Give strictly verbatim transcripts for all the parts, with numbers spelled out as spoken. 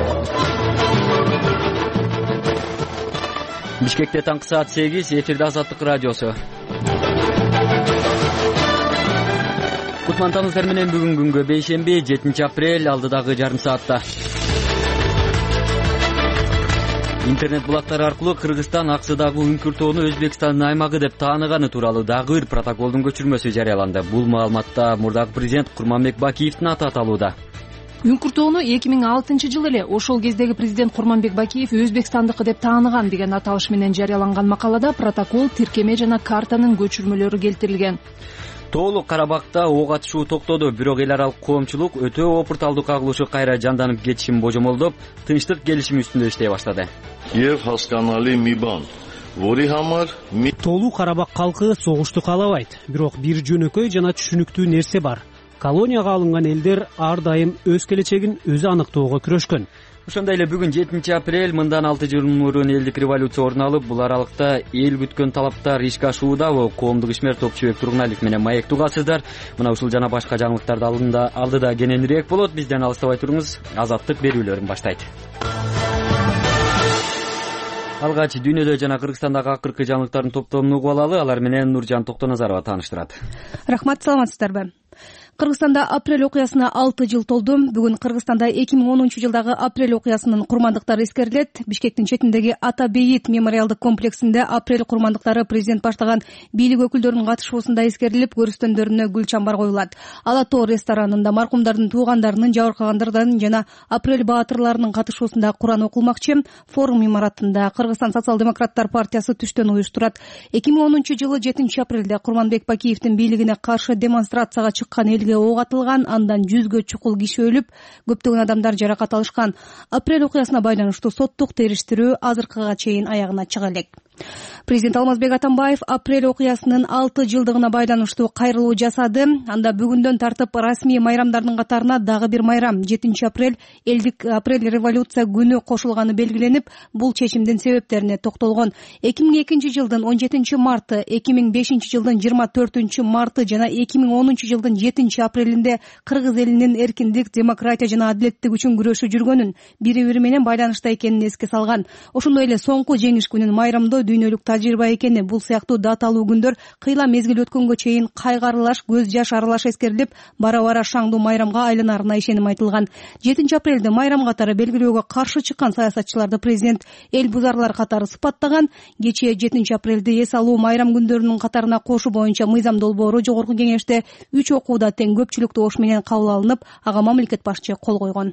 Бишкекте таңкы саат сегиз, эфирде Азаттык радиосу. Кутмантаңыздар менен бүгүн күнгө бейшемби, жетинчи апрель, алдыдагы жарым саатта. Интернет булактары аркылуу Кыргызстан Аксыдагы Үңкүр-тоону Өзбекстандын аймагы деп тааныганы тууралуу дагы бир протоколдун көчүрмөсү жарыяланды. Бул маалыматта мурдагы президент Курманбек Бакиевдин аты аталууда. Үңкүр-тоону эки миң алтынчы жылы эле ошол кездеги президент Курманбек Бакиев Өзбекстандыкы деп тааныган деген аталыш менен жарыяланган макалада протокол, тиркеме жана картанын көчүрмөлөрү келтирилген. Тоолук Карабакта ок атышуу токтоду, бирок эл аралык коомчулук өтө опурталдуу кагылышы кайра жанданып кетишин божомолдоп, тынчтык келишими үстүндө иштей баштады. Тоолук Карабак калкы согушту каалабайт, бирок бир жөнөкөй жана түшүнүктүү нерсе бар. Колонияга алынган элдер ар дайым өз келечегин өзү аныктоого күрөшкөн. Ошондой эле бүгүн жетинчи апрель, мындан алты жыл мурун элдик революция орун алып, бул аралыкта эл күткөн талаптар ишке ашуудабы? Коомдук ишмер Топчубек Тургуналиев менен маек тугасыздар. Мына ушул жана башка жаңылыктарды алдында алдыда кененирээк болот. Бизден алыстабай туруңуз. Азаттык берүүлөрүн баштайт. Алгач дүйнөдө жана Кыргызстандагы акыркы жаңылыктардын топтомун угуп алалы. Алар менен Нуржан Токтоназарова тааныштырат. Рахмат, саламатсыздарбы? Кыргызстанда апрель окуясына алты жыл толду. Бүгүн Кыргызстанда эки миң онунчу жылдагы апрель окуясынын курмандыктары эскерилет. Бишкектин четиндеги Ата Бейит мемориалдык комплексинде апрель курмандыктары президент баштаган бийлик өкүлдөрүнүн катышуусунда эскерилип, көрүстөндөрүнө гүл чамбар коюлат. Ала Тоо ресторанында маркумдардын туугандарынын, жабыркагандарынын жана апрель баатырларынын катышуусунда Куран окулмакчы. Форум имаратында Кыргызстан социал-демократтар партиясы түштөн уюштурат. эки миң онунчу жылы жетинчи апрелде Курманбек Бакиевдин бийлигине каршы демонстрацияга чыккан эл ок атылган, андан жүзгө чукул киши өлүп, көптөгөн адамдар жаракат алышкан. Апрель окуясына байланыштуу соттук териштирүү азыркыга чейин аягына чыга элек. Президент Алмазбек Атамбаев апрель окуясынын алты жылдыгына байланыштуу кайрылуу жасады. Анда бүгүндөн тартып расмий майрамдардын катарына дагы бир майрам жетинчи апрель элдик апрель революция күнү кошулганы белгиленип, бул чечимдин себептерине токтолгон. эки миң экинчи жылдын он жетинчи марты, эки миң бешинчи жылдын жыйырма төртүнчү марты жана эки миң онунчу жылдын жетинчи апрелинде кыргыз элинин эркиндик, демократия жана адилеттик үчүн күрөшү жүргөнүн, бири бири менен байланышта экенин эске салган. Ошондой эле соңку жеңиш күнүн майрамдоо дүйнөлүк тажрыйба экени, бул сыяктуу даталуу күндөр кыйла мезгил өткөнгө чейин кайгарылаш, көз жаш аралаш эскерилип, бара-бара шаңдуу майрамга айланарына ишеним айтылган. жетинчи апрелде майрам катары белгилөөгө каршы чыккан саясатчыларды президент эл бузарлар катары сыпаттаган. Кечээ жетинчи апрелди эс алуу майрам күндөрүнүн катарына кошуу боюнча мыйзам долбоору жогорку кеңеште үч окууда тең көпчүлүктүү ош менен кабыл алынып, ага мамлекет башчы кол койгон.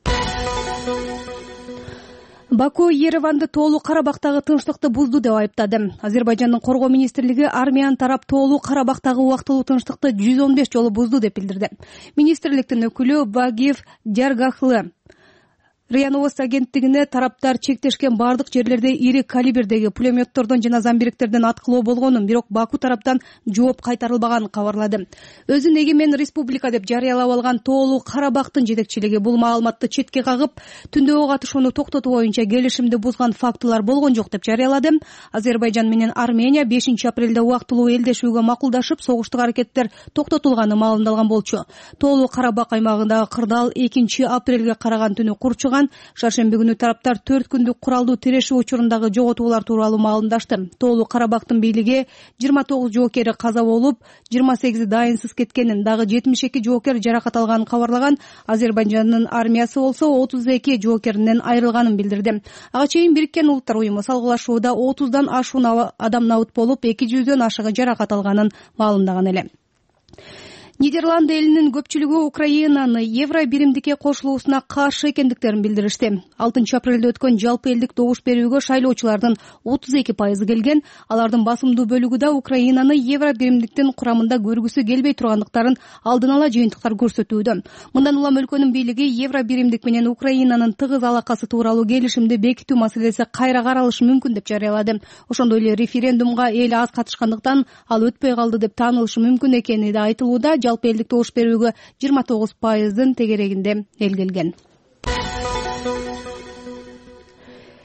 Баку Ереванды Тоолук Карабактагы тынчтыкты бузду деп айыптады. Азербайжандын коргоо министрлиги армиянын тарап Тоолук Карабактагы убактылуу тынчтыкты жүз он беш жолу бузду деп билдирди. Министрликтин өкүлү Багиев Дяргахлы РИА Новост агенттигине тараптар чектешкен бардык жерлерде ири калибрдеги пулеметтордон жана замбиректерден аткылоо болгонун, бирок Баку тараптан жооп кайтарылбаганын кабарлады. Өзүн эгемен республика деп жарыялап алган Тоолук Карабактын жетекчилиги бул маалыматты четке кагып, түндө ок атышууну токтотуу боюнча келишимди бузган фактылар болгон жок деп жарыялады. Азербайжан менен Армения бешинчи апрелде убактылуу элдешүүгө макулдашып, согуштук аракеттер токтотулганы маалымдалган болчу. Тоолук Карабак аймагындагы кырдаал экинчи апрелге караган түнү курчуган. Шаршемби күнү тараптар төрт күндүк куралдуу тирешүү учурундагы жоготуулар тууралуу маалымдашты. Тоолук Карабактын бийлиги жыйырма тогуз жоокери каза болуп, жыйырма сегизи дайынсыз кеткенин, дагы жетимиш эки жоокер жаракат алганын кабарлаган. Азербайжандын армиясы болсо отуз эки жоокеринен айрылганын билдирди. Ага чейин Бириккен Улуттар уюму салгылашууда отуздан ашуун адам набыт болуп, эки жүздөн ашыгы жаракат алганын маалымдаган эле. Нидерланд элинин көпчүлүгү Украинаны евро биримдикке кошулуусуна каршы экендиктерин билдиришти. алтынчы апрелде өткөн жалпы элдик добуш берүүгө шайлоочулардын отуз эки пайызы келген. Алардын басымдуу бөлүгү да Украинаны евро биримдиктин курамында көргүсү келбей тургандыктарын алдын ала жыйынтыктар көрсөтүүдө. Мындан улам өлкөнүн бийлиги евро биримдик менен Украинанын тыгыз алакасы тууралуу келишимди бекитүү маселеси кайра каралышы мүмкүн деп жарыялады. Ошондой эле референдумга эл аз катышкандыктан ал өтпөй калды деп таанылышы мүмкүн экени да айтылууда. Жалпы элдик добуш берүүгө жыйырма тогуз пайыздын тегерегинде эл келген.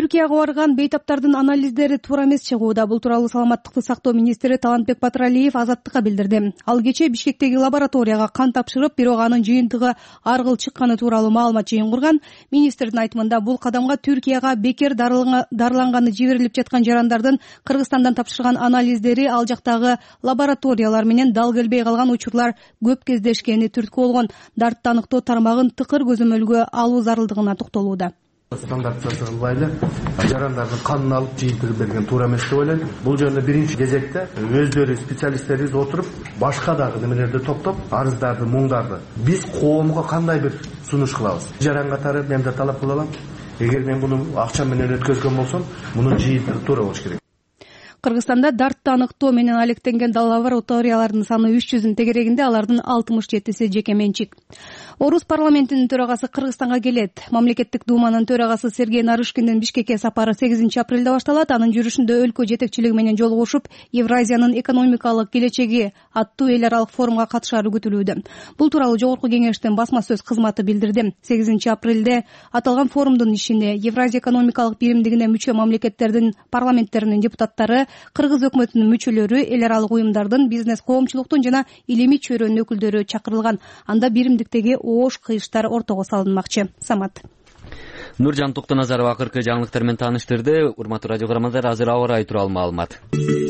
Түркияга барган бейтаптардын анализдери туура эмес чыгууда. Бул тууралуу саламаттыкты сактоо министри Талантбек Батыралиев Азаттыкка билдирди. Ал кечээ Бишкектеги лабораторияга кан тапшырып, бирок анын жыйынтыгы ар кыл чыкканы тууралуу маалымат жыйынкурган. Министрдин айтымында бул кадамга Түркияга бекер дарыланганы жиберилип жаткан жарандардын Кыргызстандан тапшырган анализдери ал жактагы лабораториялар менен дал келбей калган учурлар көп кездешкени түрткү болгон. Дартты аныктоо тармагын тыкыр көзөмөлгө алуу зарылдыгына токтолууда. Стандартизация кылбайлы жарандардын канын алып жыйынтыгын берген туура эмес деп ойлойм. Бул жөнүндө биринчи кезекте өздөрү специалисттерибиз отуруп, башка дагы немелерди топтоп, арыздарды, муңдарды биз коомго кандай бир сунуш кылабыз. Жаран катары мен да талап кыла алам. Эгер мен муну акча менен өткөзгөн болсом, мунун жыйынтыгы туура болуш керек. Кыргызстанда дартты аныктоо менен алектенген лабораториялардын саны үч жүздүн тегерегинде, алардын алтымыш жетиси жеке менчик. Орус парламентинин төрагасы Кыргызстанга келет. Мамлекеттик думанын төрагасы Сергей Нарышкиндин Бишкекке сапары сегизинчи апрелде башталат. Анын жүрүшүндө өлкө жетекчилиги менен жолугушуп, Евразиянын экономикалык келечеги аттуу эл аралык форумга катышары күтүлүүдө. Бул тууралуу Жогорку кеңештин басма сөз кызматы билдирди. сегизинчи апрелде аталган форумдун ишине Евразия экономикалык биримдигине мүчө мамлекеттердин парламенттеринин депутаттары, Кыргыз өкмөтүнүн мүчөлөрү, эл аралык уюмдардын, бизнес коомчулуктун жана илимий чөйрөнүн өкүлдөрү чакырылган. Анда биримдиктеги оош кыйыштар ортого салынмакчы. Самат. Нуржан Токтоназарова акыркы жаңылыктар менен тааныштырды. Урматтуу радио көрөрмандар, азыр аба ырайы тууралуу маалымат.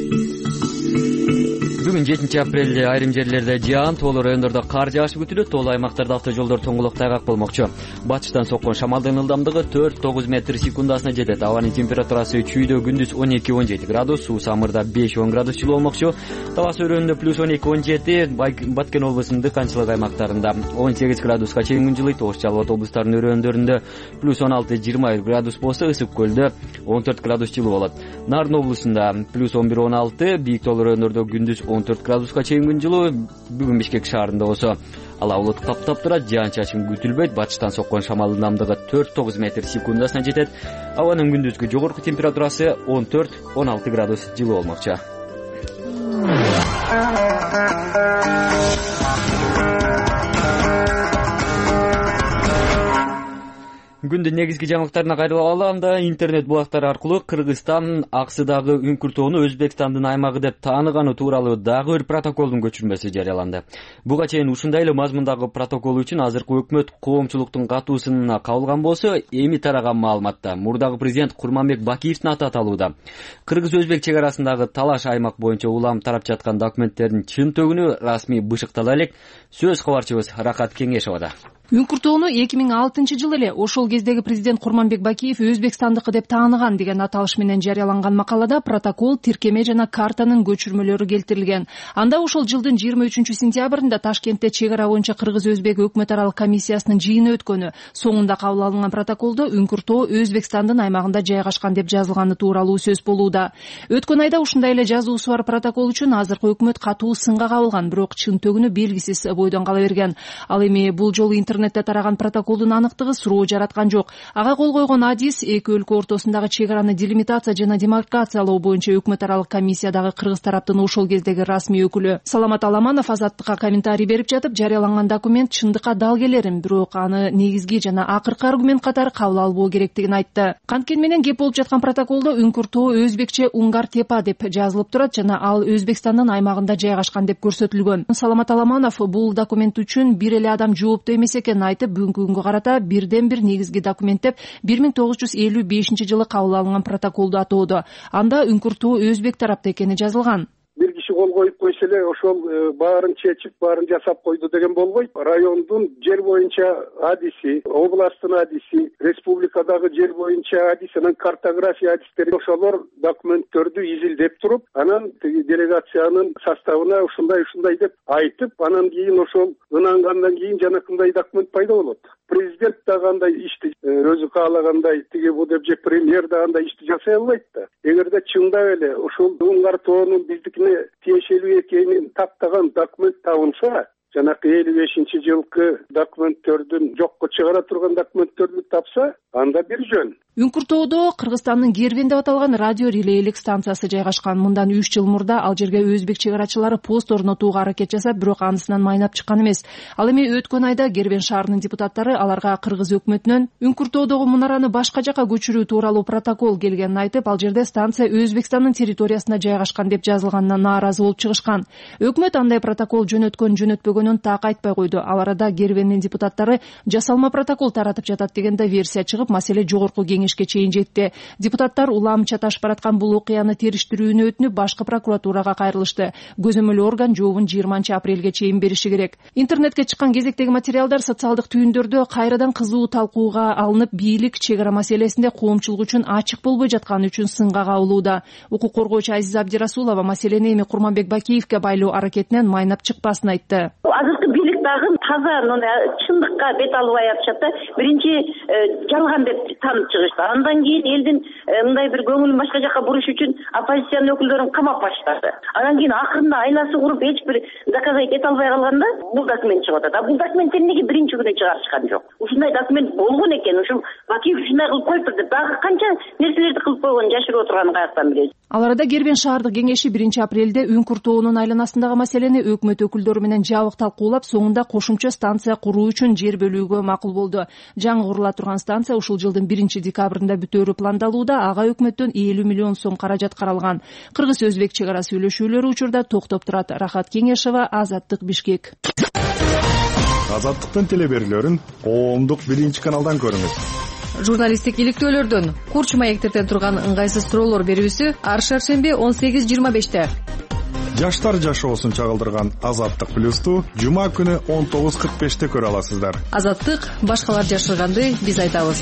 Бүгүн жетинчи апрелде айрым жерлерде жаан, тоолуу райондордо кар жаашы күтүлөт. Тоолуу аймактарда автожолдор тоңголок тайгак болмокчу. Батыштан соккон шамалдын ылдамдыгы төрт тогуз метр секундасына жетет. Абанын температурасы чүйдө күндүз он эки он жети градус, суу самырда беш он градус жылуу болмокчу. Талас өрөөнүндө плюс он эки он жети, Баткен облусунун дыйканчылык аймактарында он сегиз градуска чейин күн жылыйт. Ош Жалал облустарынын өрөөндөрүндө плюс он алты жыйырма бир градус болсо, Ысык көлдө он төрт градус жылуу болот. Нарын облусунда плюс он бир он алты, бийик тоолуу райондордо күндүз он төрт градуска чейин күн жылуу. Бүгүн Бишкек шаарында болсо ала булут каптап турат, жаан-чачын күтүлбөйт. Батыштан соккон шамал ылдамдыгы төрт тогуз метр секундасына жетет. Абанын күндүзгү жогорку температурасы он төрт он алты градус жылуу болмокчу. Күндүн негизги жаңылыктарына кайрылып алганда, интернет булактары аркылуу Кыргызстан аксыдагы Үңкүртөөну Өзбекстандын аймагы деп тааныганы тууралуу дагы бир протоколдун көчүрмөсү жарыяланды. Буга чейин ушундай эле мазмундагы протокол үчүн азыркы өкмөт коомчулуктун катуусуна кабылган болсо, эми тараган маалыматта мурдагы президент Курманбек Бакиевдин аты аталууда. Кыргыз-Өзбек чек арасындагы талаш аймак боюнча улам тарап жаткан документтердин чын-төгүнү расмий бышыктала элек. Сөз кабарчыбыз Рахат Кеңешова. Үңкүртөөну эки миң алтынчы жылы эле ошол кездеги президент Курманбек Бакиев Өзбекстандыкы деп тааныган деген аталыш менен жарыяланган макалада протокол, тиркеме жана картанын көчүрмөлөрү келтирилген. Анда ошол жылдын жыйырма үчүнчү сентябрында Ташкентте чек ара боюнча Кыргыз-Өзбек өкмөт аралык комиссиясынын жыйыны өткөнү. Соңунда кабыл алынган протоколдо Үңкүртөө Өзбекстандын аймагында жайгашкан деп жазылганы тууралуу сөз болууда. Өткөн айда ушундай эле жазуусу бар протокол үчүн азыркы өкмөт катуу сынга кабылган, бирок чын-төгүнү белгисиз бойдон кала берген. Ал эми бул жолу интернетте тараган протоколдун аныктыгы суроо жараткан жок. Ага кол койгон адис эки өлкө ортосундагы чек араны делимитация жана демаркациялоо боюнча өкмөт аралык комиссиядагы кыргыз тараптын ошол кездеги расмий өкүлү Саламат Аламанов Азаттыкка комментарий берип жатып, жарыяланган документ чындыкка дал келерин, бирок аны негизги жана акыркы аргумент катары кабыл албоо керектигин айтты. Канткени менен кеп болуп жаткан протоколдо Үңкүртөө өзбекче Унгар Тепа деп жазылып турат жана ал Өзбекстандын аймагында жайгашкан деп көрсөтүлгөн. Саламат Аламанов бул документ үчүн бир эле адам жооптуу эмес экенин айтып, бүгүнкү күнгө карата бирден бир негизги документ деп бир миң тогуз жүз элүү бешинчи жылы кабыл алынган протоколду атоодо. Анда Үңкүртөө Өзбек тарапта экени жазылган. Бир киши кол коюп койсо эле ошол баарын чечип, баарын жасап койду деген болбойт. Райондун жер боюнча адиси, областтын адиси, республикадагы жер боюнча адис, анан картография адистери ошолор документтерди изилдеп туруп, анан тиги делегациянын составына ушундай ушундай деп айтып, анан кийин ошол ынангандан кийин жанакындай документ пайда болот. Президент да кандай ишти өзү каалагандай тиги бу деп же премьер да кандай ишти жасай албайт да. Эгерде чындап эле ошол Уңгартоонун биздикине тиешелүү экенин тактаган документ табылса, жанакы элүү бешинчи жылкы документтердин жокко чыгара турган документтерди тапса, анда бир жөн. Үңкүртоодо Кыргызстандын Кервен деп аталган радио релейлик станциясы жайгашкан. Мындан үч жыл мурда ал жерге өзбек чек арачылары пост орнотууга аракет жасап, бирок анысынан майнап чыккан эмес. Ал эми өткөн айда Кервен шаарынын депутаттары аларга кыргыз өкмөтүнөн Үңкүртоодогу мунараны башка жака көчүрүү тууралуу протокол келгенин айтып, ал жерде станция Өзбекстандын территориясына жайгашкан деп жазылганына нааразы болуп чыгышкан. Өкмөт андай протокол жөнөткөн жөнөтпөгөнүн так айтпай койду. Ал арада Кервендин депутаттары жасалма протокол таратып жатат деген да версия чыгып, маселе жогорку кеңешке чейин жетти. Депутаттар улам чаташып бараткан бул окуяны териштирүүнү өтүнүп, башкы прокуратурага кайрылышты. Көзөмөл орган жообун жыйырманчы апрелге чейин бериши керек. Интернетке чыккан кезектеги материалдар социалдык түйүндөрдө кайрадан кызуу талкууга алынып, бийлик чек ара маселесинде коомчулук үчүн ачык болбой жатканы үчүн сынга кабылууда. Укук коргоочу Азиза Абдирасулова маселени эми Курманбек Бакиевке байлоо аракетинен майнап чыкпасын айтты. Азыркы бийлик дагы таза чындыкка бет албай атышат да. Биринчи жалган деп таанып чыгышты. Андан кийин элдин мындай бир көңүлүн башка жака буруш үчүн оппозициянын өкүлдөрүн камап баштады. Анан кийин акырында айласы куруп эч бир доказать эте албай калганда бул документ чыгып атат. А бул документти эмнеге биринчи күнү чыгарышкан жок? Ушундай документ болгон экен, ушу Бакиев ушундай кылып коюптур деп дагы канча нерселерди кылып койгонун жашырып отурганын каяктан билебиз? Ал арада Кервен шаардык кеңеши биринчи апрелде Үңкүртоонун айланасындагы маселени өкмөт өкүлдөрү менен жабык талкуулап, соңунда кошумча станция куруу үчүн жер бөлүүгө макул болду. Жаңы курула турган станция ушул жылдын биринчи декабрында бүтөөрү пландалууда. Ага өкмөттөн элүү миллион сом каражат каралган. Кыргыз-өзбек чек ара сүйлөшүүлөрү учурда токтоп турат. Рахат Кеңешева, Азаттык, Бишкек. Азаттыктын телеберүүлөрүн коомдук биринчи каналдан көрүңүз. Журналисттик иликтөөлөрдөн, курч маектерден турган ыңгайсыз суроолор берүүсү ар шаршемби он сегиз жыйырма беште. Жаштар жашоосун чагылдырган Азаттык плюсту жума күнү он тогуз кырк беште көрө аласыздар. Азаттык, башкалар жашырганды биз айтабыз.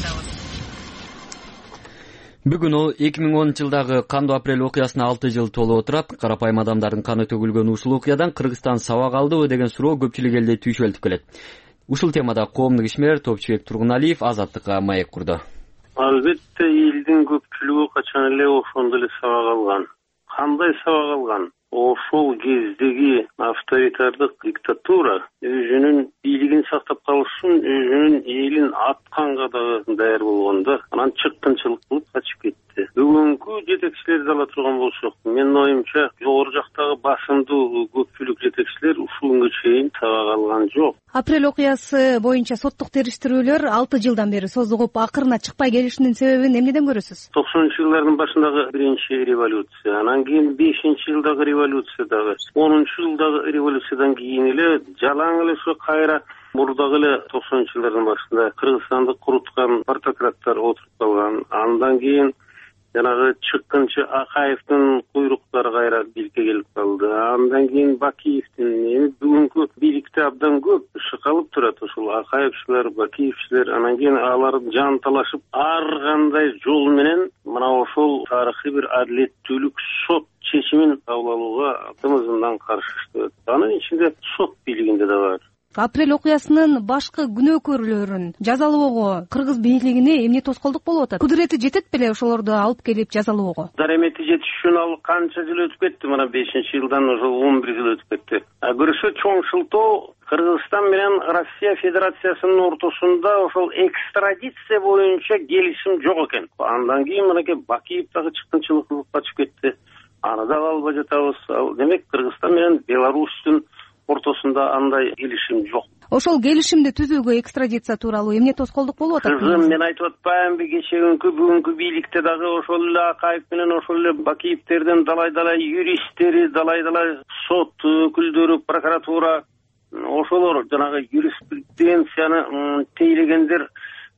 Бүгүн ол эки миң онунчу жылдагы кандуу апрель окуясына алты жыл толуп отурат. Карапайым адамдардын каны төгүлгөн ушул окуядан Кыргызстан сабак алдыбы деген суроо көпчүлүк элде түйшөлтүп келет. Ушул темада коомдук ишмер Топчубек Тургуналиев Азаттыкка маек курду. Албетте, элдин көпчүлүгү качан эле ошондой эле сабак алган. Кандай сабак алган? Ошол кездеги авторитардык диктатура өзүнүн бийлигин сактап калыш үчүн өзүнүн элин атканга дагы даяр болгондо, анан чыккынчылык кылып качып кетти. Бүгүнкү жетекчилерди ала турган болсок, менин оюмча жогору жактагы басымдуу көпчүлүк жетекчилер ушул күнгө чейин сабак алган жок. Апрель окуясы боюнча соттук териштирүүлөр алты жылдан бери созулуп, акырына чыкпай келишинин себебин эмнеден көрөсүз? токсонунчу жылдардын башындагы биринчи революция, анан кийин бешинчи жылдагы революция дагы, онунчу жылдагы революциядан кийин эле жалаң эле ушу кайра мурдагы эле токсонунчу жылдардын башында Кыргызстанды куруткан партократтар отуруп калган. Андан кийин жанагы чыккынчы Акаевдин куйруктары кайра бийликке келип калды. Андан кийин Бакиевдин, эми бүгүнкү бийликте абдан көп киши калып турат. Ушул Акаевчилер, Бакиевчилер, анан кийин алар жанталашып, ар кандай жол менен мына ошол тарыхый бир адилеттүүлүк сот чечимин кабыл алууга тымызынан каршышты. Анын ичинде сот бийлигинде да бар. Апрель окуясынын башкы күнөөкөрлөрүн жазалоого кыргыз бийлигине эмне тоскоолдук болуп атат? Кудурети жетет беле ошолорду алып келип жазалоого? Даремети жетиш үчүн ал канча жыл өтүп кетти? Мына бешинчи жылдан ошо он бир жыл өтүп кетти. А көрүшө чоң шылтоо Кыргызстан менен Россия Федерациясынын ортосунда ошол экстрадиция боюнча келишим жок экен. Андан кийин мынакей Бакиев дагы чыккынчылык кылып качып кетти. Аны дагы албай жатабыз. Демек Кыргызстан менен Беларустун ортосунда андай келишим жок. Ошол келишимди түзүүгө экстрадиция тууралуу эмне тоскоолдук болуп атат? Кызым, мен айтып атпаймынбы, кечегүнкү бүгүнкү бийликте дагы ошол эле Акаев менен ошол эле Бакиевтердин далай-далай юристтери, далай-далай сот өкүлдөрү, прокуратура, ошолор жанагы юриспруденцияны тейлегендер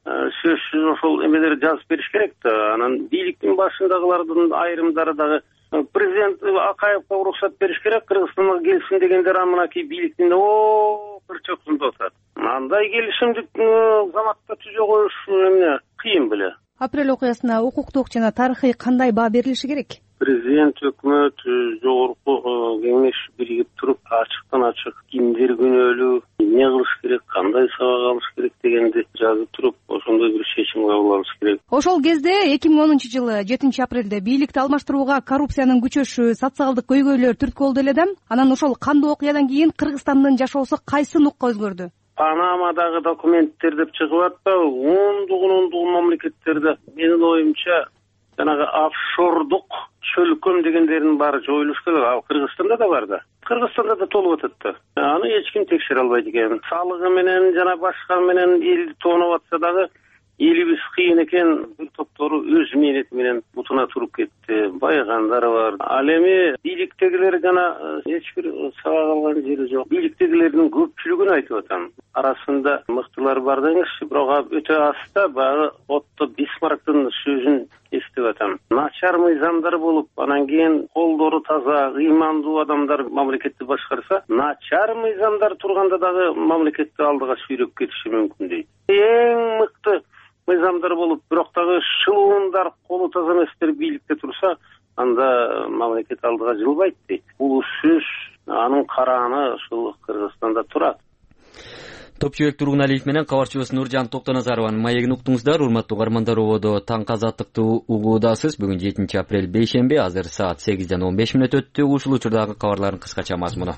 сөзсүз ошол эмелер жазып бериш керек да. Анан бийликтин башындагылардын айрымдары дагы президент Акаевга уруксат бериш керек, Кыргызстанга келсин дегендер мынакей бийликтин о кырчоксунда атат. Андай келишимди заматта түзө коюш эмне кыйын беле. Апрель окуясына укуктук жана тарыхый кандай баа берилиши керек? Президент, өкмөт, жогорку кеңеш биригип туруп, ачыктан ачык кимдер күнөөлүү, эмне кылыш керек, кандай сабак алыш керек дегенди жазып туруп, ошондой бир чечим кабыл алыш керек. Ошол кезде эки миң онунчу жылы жетинчи апрелде бийликти алмаштырууга коррупциянын күчөшү, социалдык көйгөйлөр түрткү болду эле да. Анан ошол кандуу окуядан кийин Кыргызстандын жашоосу кайсы нукка өзгөрдү? Панамадагы документтер деп чыгып атпайбы? Ондугун ондугун мамлекеттерде менин оюмча жанагы офшордук чөлкөм дегендердин баары жоюлуш керек. Ал Кыргызстанда да бар да. Кыргызстанда да толуп атат да. Аны эч ким текшере албайт экен. Салыгы менен жана башка менен элди тонап атса дагы элибиз кыйын экен. Бир топтору өз мээнети менен бутуна туруп кетти. Байгандары бар. Ал эми бийликтегилер жана эч бир сабак алган жери жок. Бийликтегилердин көпчүлүгүн айтып атам. Арасында мыктылар бар да эмес, бирок өтө аста баягы Отто Бисмарктын сөзүн эстеп атам. Начар мыйзамдар болуп, анан кийин колдору таза, ыймандуу адамдар мамлекетти башкарса, начар мыйзамдар турганда дагы мамлекетти алдыга сүйрөп кетиши мүмкүн дейт. Эң мыкты мыйзамдар болуп, бирок дагы шылуундар, колу таза эместер бийликте турса, анда мамлекет алдыга жылбайт дейт. Бул сөз анын карааны ушул Кыргызстанда турат. Топчубек Тургуналиев менен кабарчыбыз Нуржан Токтоназарованын маегин уктуңуздар. Урматтуу угармандар, ободо таңкы азаттыкты угуудасыз. Бүгүн жетинчи апрель бейшемби, азыр саат сегизден он беш мүнөт өттү. Ушул учурдагы кабарлардын кыскача мазмуну.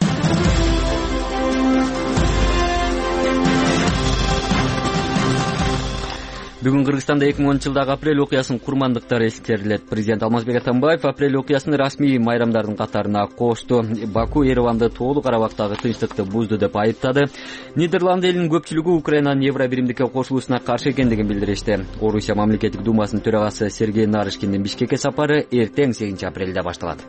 Бүгүн Кыргызстанда эки миң онунчу жылдагы апрель окуясынын курмандыктары эскерилет. Президент Алмазбек Атамбаев апрель окуясын расмий майрамдардын катарына кошту. Баку Ереванды тоолуу Карабактагы тынчтыкты бузду деп айыптады. Нидерланд элинин көпчүлүгү Украинанын Евробиримдикке кошулуусуна каршы экендигин билдиришти. Орусия мамлекеттик думасынын төрагасы Сергей Нарышкиндин Бишкекке сапары эртең сегизинчи апрелде башталат.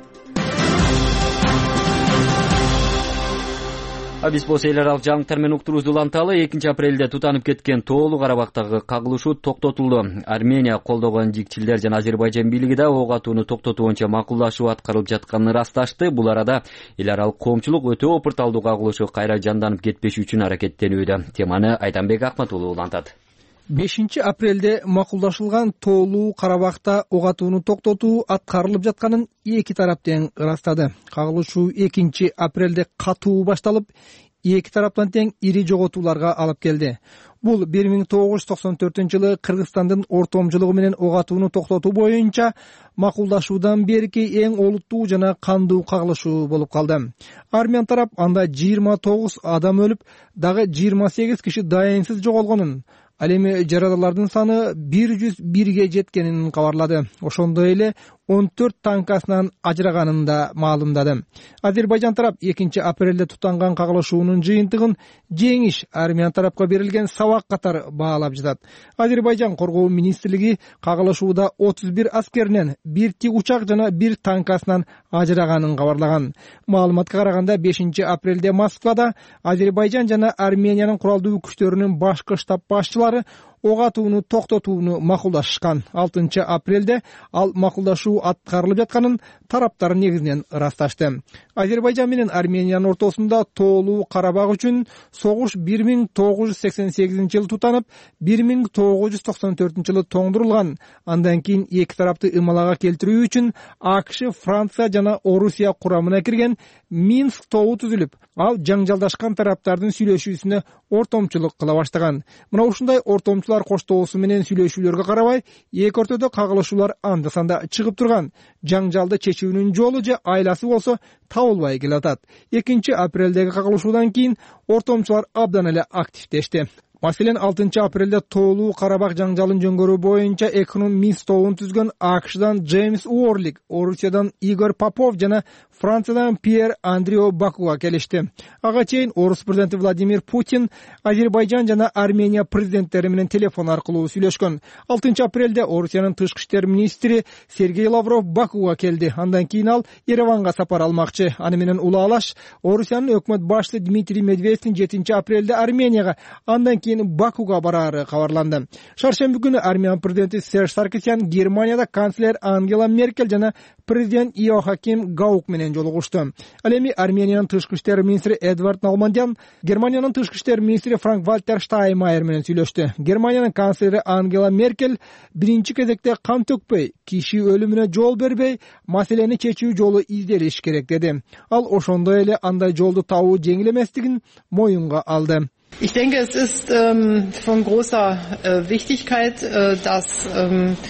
Биз болсо эл аралык жаңылыктар менен уктуруубузду уланталы. экинчи апрелде тутанып кеткен тоолуу Карабактагы кагылышуу токтотулду. Армения колдогон жигчилдер жана Азербайжан бийлиги да ок атууну токтотуу боюнча макулдашуу аткарылып жатканын ырасташты. Бул арада эл аралык коомчулук өтө опурталдуу кагылышуу кайра жанданып кетпеш үчүн аракеттенүүдө. Теманы Айданбек Акмат уулу улантат. бешинчи апрелде макулдашылган тоолуу Карабакта ок атууну токтотуу аткарылып жатканын эки тарап тең ырастады. Кагылышуу экинчи апрелде катуу башталып, эки тараптан тең ири жоготууларга алып келди. Бул бир миң тогуз жүз токсон төртүнчү жылы Кыргызстандын ортомчулугу менен ок атууну токтотуу боюнча макулдашуудан берки эң олуттуу жана кандуу кагылышуу болуп калды. Армян тарап анда жыйырма тогуз адам өлүп, дагы жыйырма сегиз киши дайынсыз жоголгонун, ал эми жараларлардын саны бир жүз бирге жеткенин кабарлады. Ошондой эле он төрт танкасынан ажыраганын да маалымдады. Азербайжан тарап экинчи апрелде тутанган кагылышуунун жыйынтыгын жеңиш Армян тарапка берилген сабак катары баалап жатат. Азербайжан коргоо министрлиги кагылышууда отуз бир аскеринен бир тигучак жана бир танкасынан ажыраганын кабарлаган. Маалыматка караганда бешинчи апрелде Москвада Азербайжан жана Армениянын куралдуу күчтөрүнүн башкы штаб башчылары ок атууну токтотууну макулдашкан. алтынчы апрелде ал макулдашуу аткарылып жатканын тараптар негизинен ырасташты. Азербайжан менен Армениянын ортосунда тоолуу Карабак үчүн согуш бир миң тогуз жүз сексен сегизинчи жылы тутанып, бир миң тогуз жүз токсон төртүнчү жылы тоңдурулган. Андан кийин эки тарапты ымалага келтирүү үчүн АКШ, Франция жана Орусия курамына кирген Минск тобу түзүлүп, ал жаңжалдашкан тараптардын сүйлөшүүсүнө ортомчулук кыла баштаган. Мына ушундай ортомчулар коштоосу менен сүйлөшүүлөргө карабай, эки ортодо кагылышуулар анда-санда чыгып турган. Жаңжалды чечүүнүн жолу же айласы болсо табылбай келатат. экинчи апрелдеги кагылышуудан кийин ортомчулар абдан эле активдешти. Маселен, алтынчы апрелде тоолуу Карабак жаңжалын жөнгөрүү боюнча экинин Минск тобун түзгөн АКШдан Джеймс Уорлик, Орусиядан Игорь Попов жана Франциядан Пьер Андрео Бакуга келишти. Ага чейин Орус президенти Владимир Путин Азербайжан жана Армения президенттери менен телефон аркылуу сүйлөшкөн. алтынчы апрелде Орусиянын тышкы иштер министри Сергей Лавров Бакуга келди. Андан кийин ал Ереванга сапар алмакчы. Аны менен улаалаш Орусиянын өкмөт башчысы Дмитрий Медведевдин жетинчи апрелде Арменияга, андан кийин Бакуга барары кабарланды. Шаршемби күнү Армян президенти Серж Саркисян Германияда канцлер Ангела Меркель жана президент Йохаким Гаук менен жолугушту. Ал эми Армениянын тышкы иштер министри Эдвард Налмандян Германиянын тышкы иштер министри Франк Вальтер Штайнмайер менен сүйлөштү. Германиянын канцлери Ангела Меркель биринчи кезекте кан төкпөй, киши өлүмүнө жол бербей, маселени чечүү жолу изделиш керек деди. Ал ошондой эле андай жолду табуу жеңил эместигин моюнга алды. Ich denke, es ist ähm, von großer äh, Wichtigkeit, äh, dass ähm,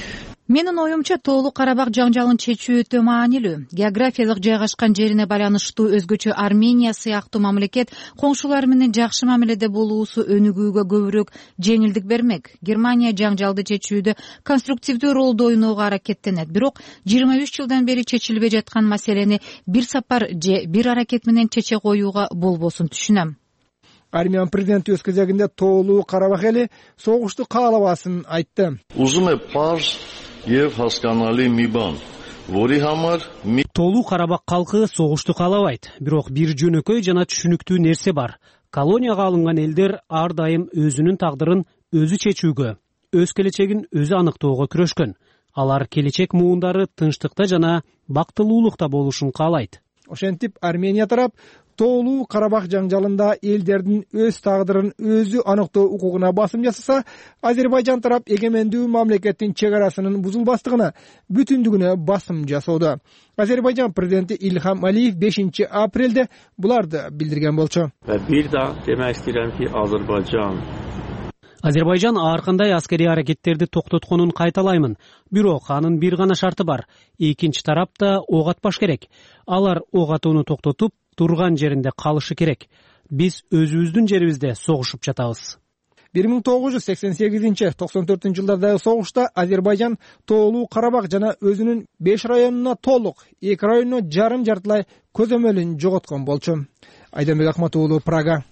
Менин оюмча тоолуу Карабак жаңжалын чечүү өтө маанилүү. Географиялык жайгашкан жерине байланыштуу өзгөчө Армения сыяктуу мамлекет коңшулары менен жакшы мамиледе болуусу өнүгүүгө көбүрөөк жеңилдик бермек. Германия жаңжалды чечүүдө конструктивдүү ролду ойноого аракеттенет. Бирок жыйырма үч жылдан бери чечилбей жаткан маселени бир сапар же бир аракет менен чече коюуга болбосун түшүнөм. Армян президенти өз кезегинде тоолуу Карабак эли согушту каалабасын айтты. Узум э парз եւ հասկանալի մի բան, որի համար Тоолуу Карабак калкы согушту каалабайт, бирок бир жөнөкөй жана түшүнүктүү нерсе бар. Колонияга алынган элдер ар дайым өзүнүн тагдырын өзү чечүүгө, өз келечегин өзү аныктоого күрөшкөн. Алар келечек муундары тынчтыкта жана бактылуулукта болушун каалайт. Ошентип Армения тарап тоолуу Карабак жаңжалында элдердин өз тагдырын өзү аныктоо укугуна басым жасаса, Азербайжан тарап эгемендүү мамлекеттин чек арасынын бузулбастыгына, бүтүндүгүнө басым жасоодо. Азербайжан президенти Илхам Алиев бешинчи апрелде буларды билдирген болчу. Бир да демек истейм ки Азербайжан Азербайжан ар кандай аскерий аракеттерди токтотконун кайталаймын. Бирок анын бир гана шарты бар. Экинчи тарапта ок атпаш керек. Алар ок атууну токтотуп, турган жеринде калышы керек. Биз өзүбүздүн жерибизде согушуп жатабыз. бир миң тогуз жүз сексен сегизинчи — токсон төртүнчү жылдардагы согушта Азербайжан тоолуу Карабак жана өзүнүн беш районуна толук, эки районуна жарым жартылай көзөмөлүн жоготкон болчу. Айданбек Акматуулу, Прага.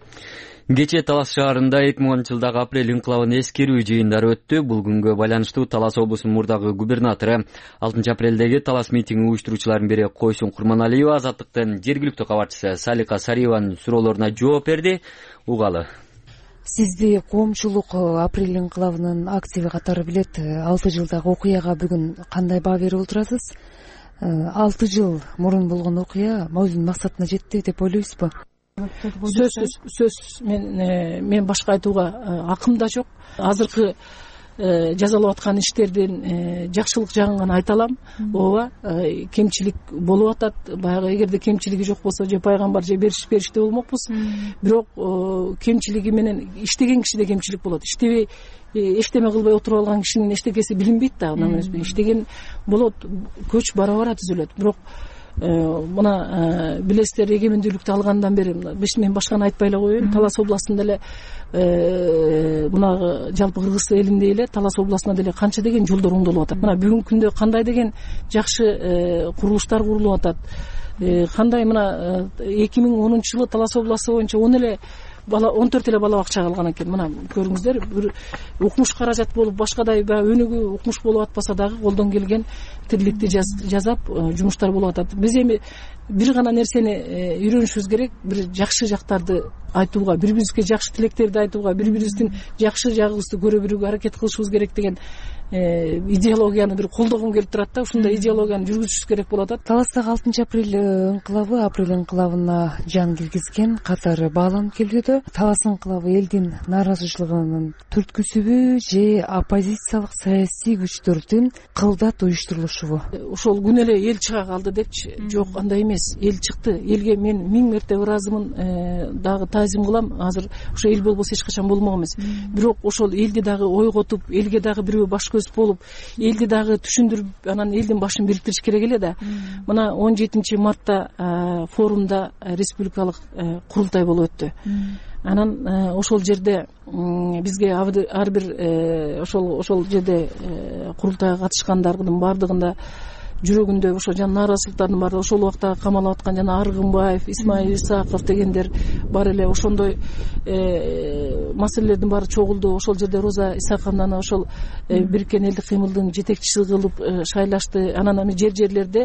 Кечээ Талас шаарында эки миң онунчу жылдагы апрель инкылабын эскерүү жыйындары өттү. Бул күнгө байланыштуу Талас облусунун мурдагы губернатору алтынчы апрелдеги Талас митинги уюштуруучулардын бири Койсун Курманалиева Азаттыктын жергиликтүү кабарчысы Салика Сариеванын суроолоруна жооп берди. Угалы. Сизди коомчулук апрель инкылабынын активи катары билет. алты жылдагы окуяга бүгүн кандай баа берип отурасыз? алты жыл мурун болгон окуя өзүнүн максатына жетти деп ойлойсузбу? Сөзсүз, сөз мен мен башка айтууга акым да жок. Азыркы жазалып аткан иштердин жакшылык жагын гана айта алам. Ооба, кемчилик болуп атат. Баягы эгерде кемчилиги жок болсо же пайгамбар же бериш бериште болмокпуз. Бирок кемчилиги менен иштеген кишиде кемчилик болот. Иштебей эчтеме кылбай отуруп алган кишинин эчтекеси билинбейт да. Анан иштеген болот, көч бара бара түзүлөт. Бирок мына билесиздер, эгемендүүлүктү алгандан бери мен башканы айтпай эле коеюн. Талас областында эле мына жалпы Кыргыз элинде эле Талас областында деле канча деген жолдор оңдолуп атат. Мына бүгүнкү күндө кандай деген жакшы курулуштар курулуп атат. Кандай мына эки миң онунчу жылы Талас областы боюнча он эле бала он төрт эле бала бакчага алган экен. Мына көрүңүздөр, бир укмуш каражат болуп, башкадай баягы өнүгүү укмуш болуп атпаса дагы колдон келген тирликти жасап жумуштар болуп атат. Биз эми бир гана нерсени үйрөнүшүбүз керек, бир жакшы жактарды айтууга, бири бирибизге жакшы тилектерди айтууга, бири бирибиздин жакшы жагыбызды көрө билүүгө аракет кылышыбыз керек деген идеологияны бир колдогум келип турат да. Ушундай идеологияны жүргүзүшүбүз керек болуп атат. Таластагы алтынчы апрель инкылабы апрель инкылабына жан киргизген катары бааланып келүүдө. Талас инкылабы элдин нааразычылыгынын түрткүсүбү же оппозициялык саясий күчтөрдүн кылдат уюштурулушубу? Ошол күнү эле эл чыга калды депчи? Жок, андай эмес. Эл чыкты. Элге мен миң мерте ыраазымын, дагы таазим кылам. Азыр ошо эл болбосо эч качан болмок эмес. Бирок ошол элди дагы ойготуп, элге дагы бирөө баш көз болуп, элди дагы түшүндүрүп, анан элдин башын бириктириш керек эле да. Мына он жетинчи мартта форумда республикалык курултай болуп өттү. Анан ошол жерде бизге ар бир ошол ошол жерде курултайга катышкандардын баардыгында жүрөгүндө ошо жана нааразычылыктардын баары ошол убакта камалып аткан жана Аргынбаев, Исмаил Исаков дегендер бар эле. Ошондой маселелердин баары чогулду. Ошол жерде Роза Исаковнаны ошол Бириккен элдик кыймылдын жетекчиси кылып шайлашты. Анан эми жер жерлерде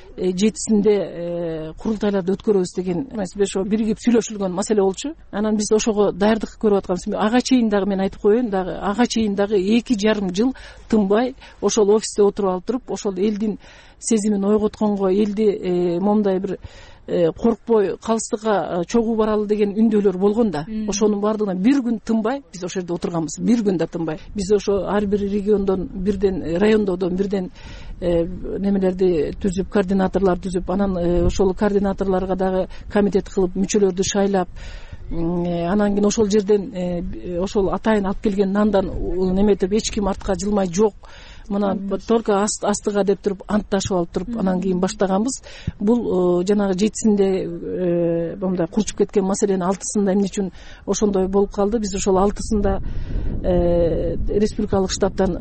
жетисинде курултайларды өткөрөбүз деген ошо биригип сүйлөшүлгөн маселе болчу. Анан биз ошого даярдык көрүп атканбыз. Ага чейин дагы мен айтып коеюн, дагы ага чейин дагы эки жарым жыл тынбай ошол офисте отуруп алып туруп, ошол элдин сезимин ойготконго, элди момундай бир коркпой калыстыкка чогуу баралы деген үндөөлөр болгон да. Ошонун баардыгына бир күн тынбай биз ошол жерде отурганбыз. Бир күн да тынбай. Биз ошо ар бир региондон бирден, райондодон бирден немелерди түзүп, координаторлор түзүп, анан ошол координаторлорго дагы комитет кылып, мүчөлөрдү шайлап, анан кийин ошол жерден ошол атайын алып келген нандан неметип эч ким артка жылмай жок. мына только астыга деп туруп антташып алып туруп анан кийин баштаганбыз. Бул жанагы жетисинде мындай курчуп кеткен маселенин алтысында эмне үчүн ошондой болуп калды? Биз ошол алтысында республикалык штабтан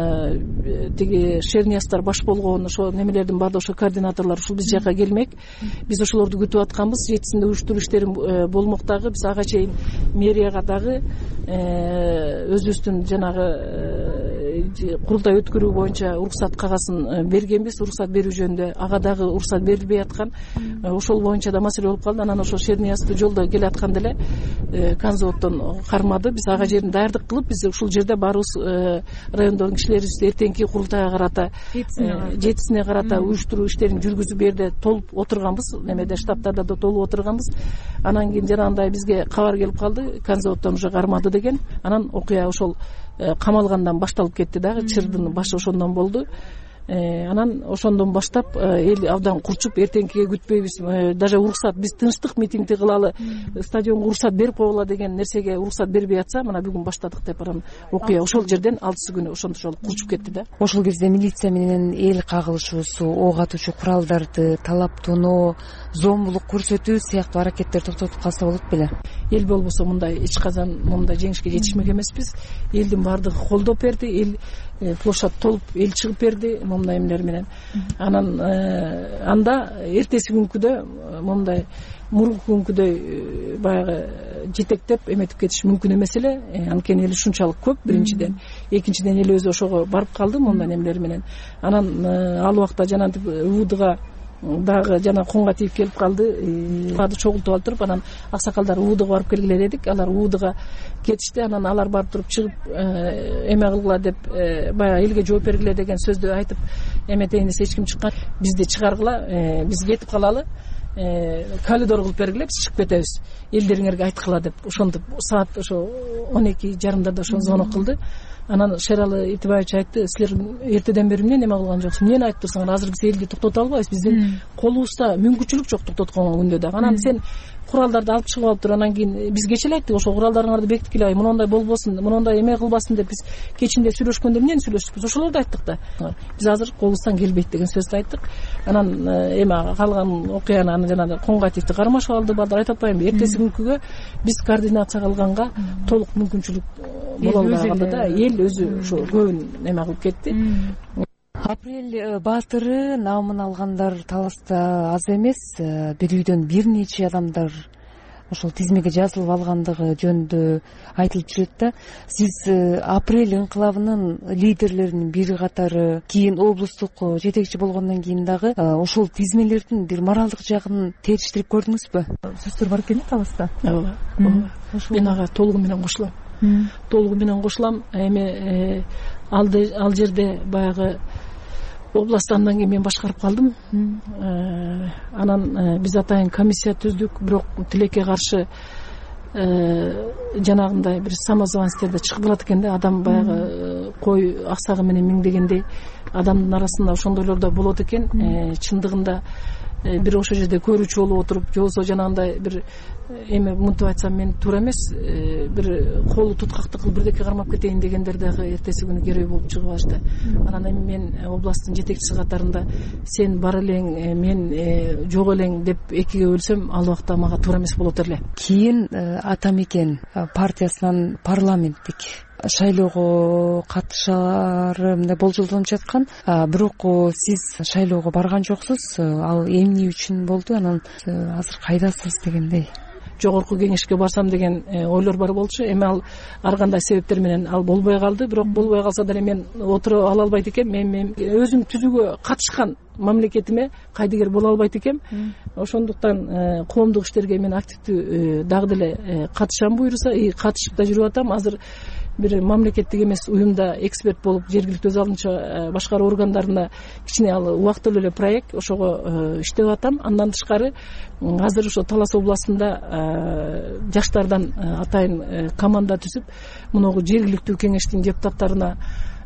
тиги Шерниястар баш болгон ошо немелердин баардыгы ошо координаторлор ушул биз жака келмек. Биз ошолорду күтүп атканбыз. Жетисинде уюштуруу иштерин болмок дагы. Биз ага чейин мэрияга дагы өзүбүздүн жанагы курултай өткөрүү боюнча уруксат кагасын бергенбиз. Уруксат берүү жөнүндө ага дагы уруксат берилбей аткан. Ошол боюнча да маселе болуп калды. Анан ошо Шерниязды жолдо келе атканда эле Канзаводдон кармады. Биз ага жерин даярдык кылып, биз ушул жерде баарыбыз райондогу кишилерибиз эртеңки курултайга карата жетисине карата уюштуруу иштерин жүргүзүп берде толуп отурганбыз. Немеде штабтарда да толуп отурганбыз. Анан кийин жанагындай бизге кабар келип калды, Канзаводдон уже кармады деген. Анан окуя ошол камалгандан башталып кетти дагы. Чырдын башы ошондон болду. Анан ошондон баштап эл абдан курчуп, эртеңкиге күтпөйбүз. Даже уруксат биз тынчтык митингди кылалы, стадионго уруксат берип койгула деген нерсеге уруксат бербей атса, мына бүгүн баштадык деп анан окуя ошол жерден алтысы күнү ошончолук курчуп кетти да. Ошол кезде милиция менен эл кагылышуусу, ок атуучу куралдарды талап тоноо, зомбулук көрсөтүү сыяктуу аракеттер токтотуп калса болот беле? Эл болбосо мындай эч качан мындай жеңишке жетишмек эмеспиз. Элдин баардыгы колдоп берди, эл площадь толуп эл чыгып берди мындай эмелер менен. Анан анда эртеси күнкүдө мындай мурунку күнкүдөй баягы жетектеп эметип кетиш мүмкүн эмес эле. Анткени эл ушунчалык көп биринчиден, экинчиден эл өзү ошого барып калды мындай эмелер менен. Анан ал убакта жанагы УУДга дагы жана конго тийип келип калды. Аларды чогултуп алып туруп, анан аксакалдар УУДга барып келгиле дедик. Алар УУДга кетишти. Анан алар барып туруп чыгып эме кылгыла деп, баягы элге жооп бергиле деген сөздү айтып эметейин десе эч ким чыккан. Бизди чыгаргыла, биз кетип калалы, коридор кылып бергиле, биз чыгып кетебиз. Элдериңерге айткыла деп ошентип саат ошо он эки жарымдарда ошо звонок кылды. Анан Шералы Итибаевич айтты, силер эртеден бери эмне неме кылган жоксуң? Эмнени айтып турсуңар? Азыр биз элди токтото албайбыз. Биздин колубузда мүмкүнчүлүк жок токтотконго күндө дагы. Анан сен куралдарды алып чыгып алып тур. Анан кийин биз кече эле айттык, ошо куралдарыңарды бекиткиле, мындай болбосун, мындай эме кылбасын деп биз кечинде сүйлөшкөндө эмнени сүйлөштүкпүз? Ошолорду айттык да. Биз азыр колубуздан келбейт деген сөздү айттык. Анан эме калган окуяны аны жана Коңгатиевди кармашып алды. Балдар айтып атпаймынбы? Эртеси күнкүгө биз координация кылганга толук мүмкүнчүлүк боло албаганда да эл өзү ошо көбүн эме кылып кетти. Апрель баатыры намын алгандар таласта аз эмес. Бир үйдөн бир нече адамдар ошол тизмеге жазылып алгандыгы жөнүндө айтылып жүрөт да. Сиз Апрель инкылабынын лидерлеринин бири катары, кийин облустук жетекчи болгондон кийин дагы ошол тизмелердин бир моралдык жагын териштирип көрдүңүзбү? Сөздөр бар экен таласта. Ооба. Мен ага толугу менен кошулам. Толугу менен кошулам. Эми ал жерде баягы област андан кийин мен башкарып калдым. Анан биз атайын комиссия түздүк, бирок тилекке каршы жанагындай бир самозванецтерде чыгып калат экен да. Адам баягы кой аксагы менен миңдегендей адамдын арасында ошондойлор да болот экен. Чындыгында бир ошол жерде көрүүчү болуп отуруп, же болбосо жанагындай бир эме мынтип айтсам мен туура эмес, бир колу туткакты кылып бирдеке кармап кетейин дегендер дагы эртеси күнү керөө болуп чыгып алышты. Анан эми мен областтын жетекчиси катарында сен бар элең, мен жок элең деп экиге бөлсөм, ал убакта мага туура эмес болот эле. Кийин Ата Мекен партиясынан парламенттик шайлоого катышары мындай болжолдонуп жаткан. Бирок сиз шайлоого барган жоксуз. Ал эмне үчүн болду? Анан азыр кайдасыз дегендей. Жогорку кеңешке барсам деген ойлор бар болчу. Эми ал ар кандай себептер менен ал болбой калды. Бирок болбой калса деле мен отуруп ала албайт экем. Мен өзүм түзүүгө катышкан мамлекетиме кайдыгер боло албайт экем. Ошондуктан коомдук иштерге мен активдүү дагы деле катышам буюрса, катышып да жүрүп атам. Азыр бир мамлекеттик эмес уюмда эксперт болуп, жергиликтүү өз алдынча башкаруу органдарында кичине ал убактылуу эле проект, ошого иштеп атам. Андан тышкары азыр ошо Талас областында жаштардан атайын команда түзүп, муногу жергиликтүү кеңештин депутаттарына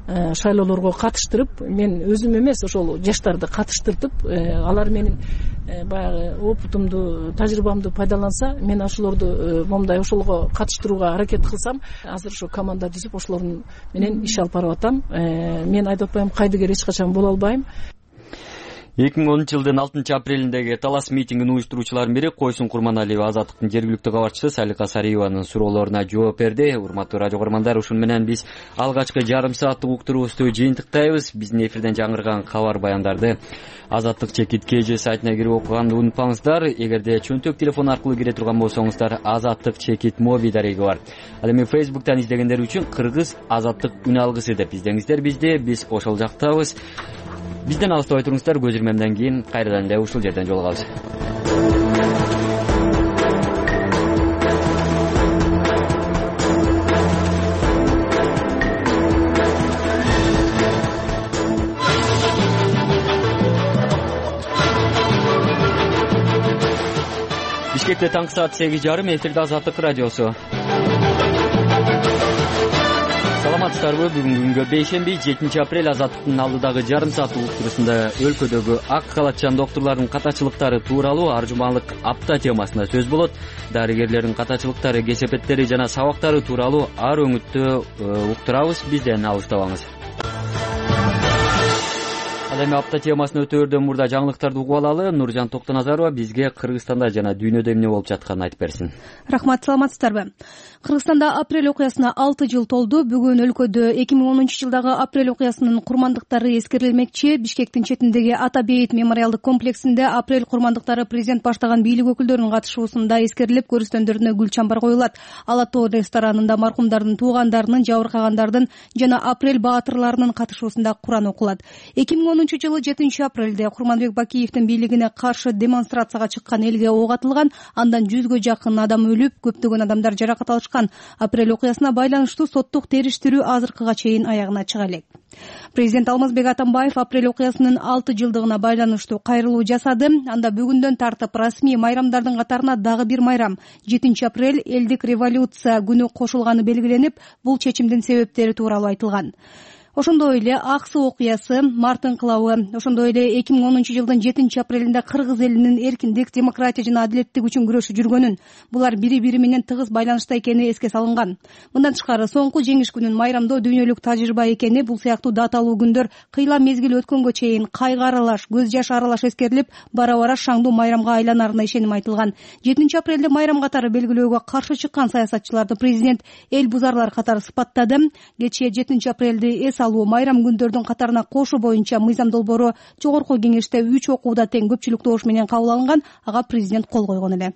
шайлоолорго катыштырып, мен өзүм эмес ошол жаштарды катыштыртып, алар менин баягы опытымды, тажрыйбамды пайдаланса, мен ошолорду момундай ошолго катыштырууга аракет кылсам, азыр ошо команда түзүп ошолор менен иш алып барып атам. Мен айтып атпайм, кайдыгер эч качан боло албайм. эки миң онунчу жылдын алтынчы апрелиндеги талас митингин уюштуруучулардын бири Койсун Курманалиева Азаттыктын жергиликтүү кабарчысы Салика Сариеванын суроолоруна жооп берди. Урматтуу радио көрөрмандар, ушуну менен биз алгачкы жарым сааттык уктуруубузду жыйынтыктайбыз. Биздин эфирден жаңырган кабар баяндарды Азаттык чекит кж сайтына кирип окуганды унутпаңыздар. Эгерде чөнтөк телефон аркылуу кире турган болсоңуздар, Азаттык чекит моби дареги бар. Ал эми Facebook'тан издегендер үчүн Кыргыз Азаттык үн алгысы деп издеңиздер бизди. Биз ошол жактабыз. Бизден алыстабай туруңуздар. Көз ирмемден кийин кайрадан эле ушул жерден жолугабыз. Бишкекте таңкы саат сегиз жарым, эфирде Азаттык радиосу. Саламатсыздарбы? Бүгүнкү күнгө бейшемби, жетинчи апрель Азаттыктын алдыдагы жарым сааттык уктуруусунда өлкөдөгү ак халатчан доктурлардын катачылыктары тууралуу ар жумалык апта темасында сөз болот. Дарыгерлердин катачылыктары, кесепеттери жана сабактары тууралуу ар өңүттө уктурабыз. Бизден алыстабаңыз. Ал эми апта темасына өтөөрдөн мурда жаңылыктарды угуп алалы. Нуржан Токтоназарова бизге Кыргызстанда жана дүйнөдө эмне болуп жатканын айтып берсин. Рахмат, саламатсыздарбы? Кыргызстанда апрель окуясына алты жыл толду. Бүгүн өлкөдө эки миң онунчу жылдагы апрель окуясынын курмандыктары эскерилмекчи. Бишкектин четиндеги Ата Бейит мемориалдык комплексинде апрель курмандыктары президент баштаган бийлик өкүлдөрүнүн катышуусунда эскерилип, көрүстөндөрүнө гүл чамбар коюлат. Ала Тоо ресторанында маркумдардын туугандарынын, жабыркагандардын жана апрель баатырларынын катышуусунда Куран окулат. эки миң онунчу жылы жетинчи апрелде Курманбек Бакиевдин бийлигине каршы демонстрацияга чыккан элге ок атылган, андан жүзгө жакын адам өлүп, көптөгөн адамдар жаракат алышкан. Апрель окуясына байланыштуу соттук териштирүү азыркыга чейин аягына чыга элек. Президент Алмазбек Атамбаев апрель окуясынын алты жылдыгына байланыштуу кайрылуу жасады. Анда бүгүндөн тартып расмий майрамдардын катарына дагы бир майрам, жетинчи апрель элдик революция күнү кошулганы белгиленип, бул чечимдин себептери тууралуу айтылган. Ошондой эле Ак Суу окуясы, Март инкылабы, ошондой эле эки миң онунчу жылдын жетинчи апрелинде кыргыз элинин эркиндик, демократия жана адилеттик үчүн күрөшүп жүргөнүн, булар бири-бири менен тыгыз байланышта экени эске салынган. Мындан тышкары соңку жеңиш күнүн майрамдоо дүйнөлүк тажрыйба экени, бул сыяктуу даталуу күндөр кыйла мезгил өткөнгө чейин кайгы аралаш, көз жаш аралаш эскерилип, бара-бара шаңдуу майрамга айланарына ишеним айтылган. жетинчи апрелде майрам катары белгилөөгө каршы чыккан саясатчыларды президент эл бузарлар катары сыпаттады. Кечээ жетинчи апрелди эс алуу майрам күндөрдүн катарына кошуу боюнча мыйзам долбоору жогорку кеңеште үч окууда тең көпчүлүк добуш менен кабыл алынган, ага президент кол койгон эле.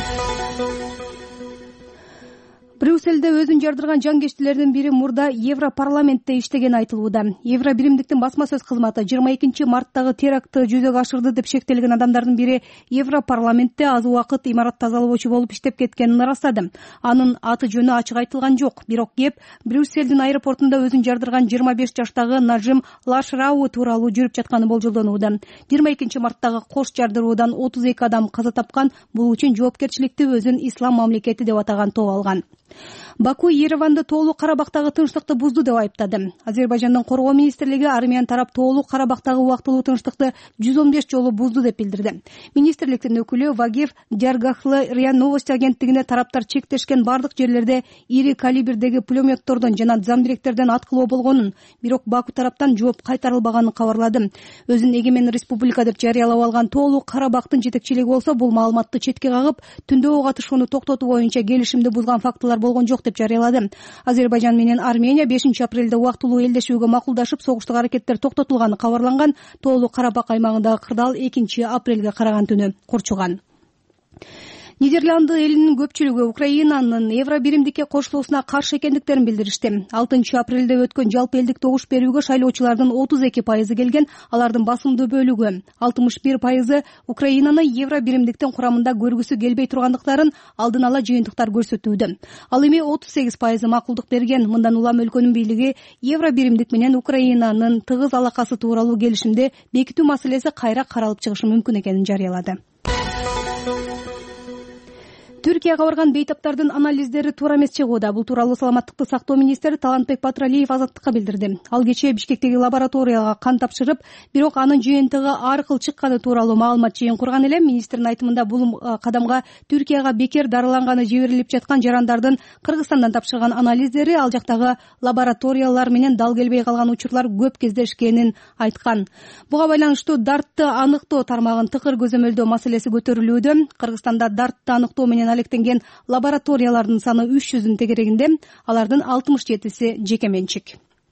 Брюссельде өзүн жардырган жангечтилердин бири мурда Европарламентте иштеген айтылууда. Евро биримдиктин басма сөз кызматы жыйырма экинчи марттагы терактты жүзөгө ашырды деп шектелген адамдардын бири Европарламентте аз убакыт имарат тазалоочу болуп иштеп кеткенин ырастады. Анын аты жөнү ачык айтылган жок, бирок кеп Брюссельдин аэропортунда өзүн жардырган жыйырма беш жаштагы Нажим Лашрау тууралуу жүрүп жатканы болжолдонууда. жыйырма экинчи марттагы кош жардыруудан отуз эки адам каза тапкан, бул үчүн жоопкерчиликти өзүн ислам мамлекети деп атаган топ алган. Баку Ереванды тоолуу Карабактагы тынчтыкты бузду деп айыптады. Азербайжандын коргоо министрлиги Армян тарап тоолуу Карабактагы убактылуу тынчтыкты жүз он беш жолу бузду деп билдирди. Министрликтин өкүлү Вагиф Джаргахлы РИА Новости агенттигине тараптар чектешкен бардык жерлерде ири калибрдеги пулеметтордон жана замдиректерден аткылоо болгонун, бирок Баку тараптан жооп кайтарылбаганын кабарлады. Өзүн эгемен республика деп жарыялап алган тоолуу Карабактын жетекчилиги болсо бул маалыматты четке кагып, түндө ок атышууну токтотуу боюнча келишимди бузган фактылар болгон жок деп жарыялады. Азербайжан менен Армения бешинчи апрелде убактылуу элдешүүгө макулдашып, согуштук аракеттер токтотулганы кабарланган. Тоолуу Карабак аймагындагы кырдаал экинчи апрелге караган түнү курчуган. Нидерланды элинин көпчүлүгү Украинанын евро биримдикке кошулуусуна каршы экендиктерин билдиришти. алтынчы апрелде өткөн жалпы элдик добуш берүүгө шайлоочулардын отуз эки пайызы келген, алардын басымдуу бөлүгү алтымыш бир пайызы Украинаны евро биримдиктин курамында көргүсү келбей тургандыктарын алдын ала жыйынтыктар көрсөтүүдө. Ал эми отуз сегиз пайызы макулдук берген. Мындан улам өлкөнүн бийлиги евро биримдик менен Украинанын тыгыз алакасы тууралуу келишимди бекитүү маселеси кайра каралып чыгышы мүмкүн экенин жарыялады. Түркияга барган бейтаптардын анализдери туура эмес чыгууда. Бул тууралуу саламаттыкты сактоо министри Талантбек Батыралиев Азаттыкка билдирди. Ал кечээ Бишкектеги лабораторияга кан тапшырып, бирок анын жыйынтыгы ар кыл чыкканы тууралуу маалымат жыйын курган эле. Министрдин айтымында бул кадамга Түркияга бекер дарыланганы жиберилип жаткан жарандардын Кыргызстандан тапшырган анализдери, ал жактагы лабораториялар менен дал келбей калган учурлар көп кездешкенин айткан. Буга байланыштуу дартты аныктоо тармагын тыкыр көзөмөлдөө маселеси көтөрүлүүдө. Кыргызстанда дартты аныктоо менен алектенген лабораториялардын саны үч жүздүн тегерегинде, алардын алтымыш жетиси жеке менчик.